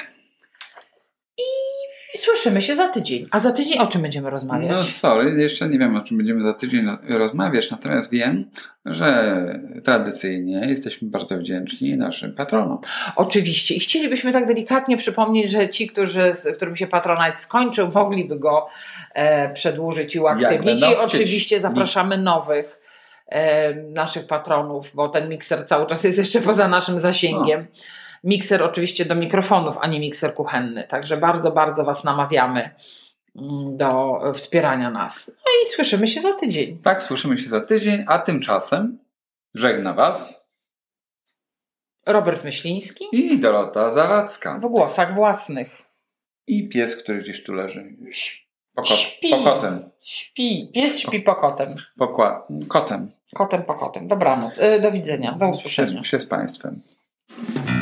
I słyszymy się za tydzień. A za tydzień o czym będziemy rozmawiać? No sorry, jeszcze nie wiem, o czym będziemy za tydzień rozmawiać, natomiast wiem, że tradycyjnie jesteśmy bardzo wdzięczni naszym patronom. Oczywiście. I chcielibyśmy tak delikatnie przypomnieć, że ci, którzy, z którym się patronat skończył, mogliby go e, przedłużyć i uaktywnić. I oczywiście zapraszamy nowych naszych patronów, bo ten mikser cały czas jest jeszcze poza naszym zasięgiem. No. Mikser oczywiście do mikrofonów, a nie mikser kuchenny. Także bardzo, bardzo Was namawiamy do wspierania nas. No i słyszymy się za tydzień. Tak, słyszymy się za tydzień, a tymczasem żegna Was Robert Myśliński i Dorota Zawadzka. W głosach własnych. I pies, który gdzieś tu leży. Pokot, śpi. Pokotem. Śpi. Pies śpi pokotem. Pokła, kotem. Kotem pokotem. Dobranoc. Do widzenia. Do usłyszenia. Się z Państwem.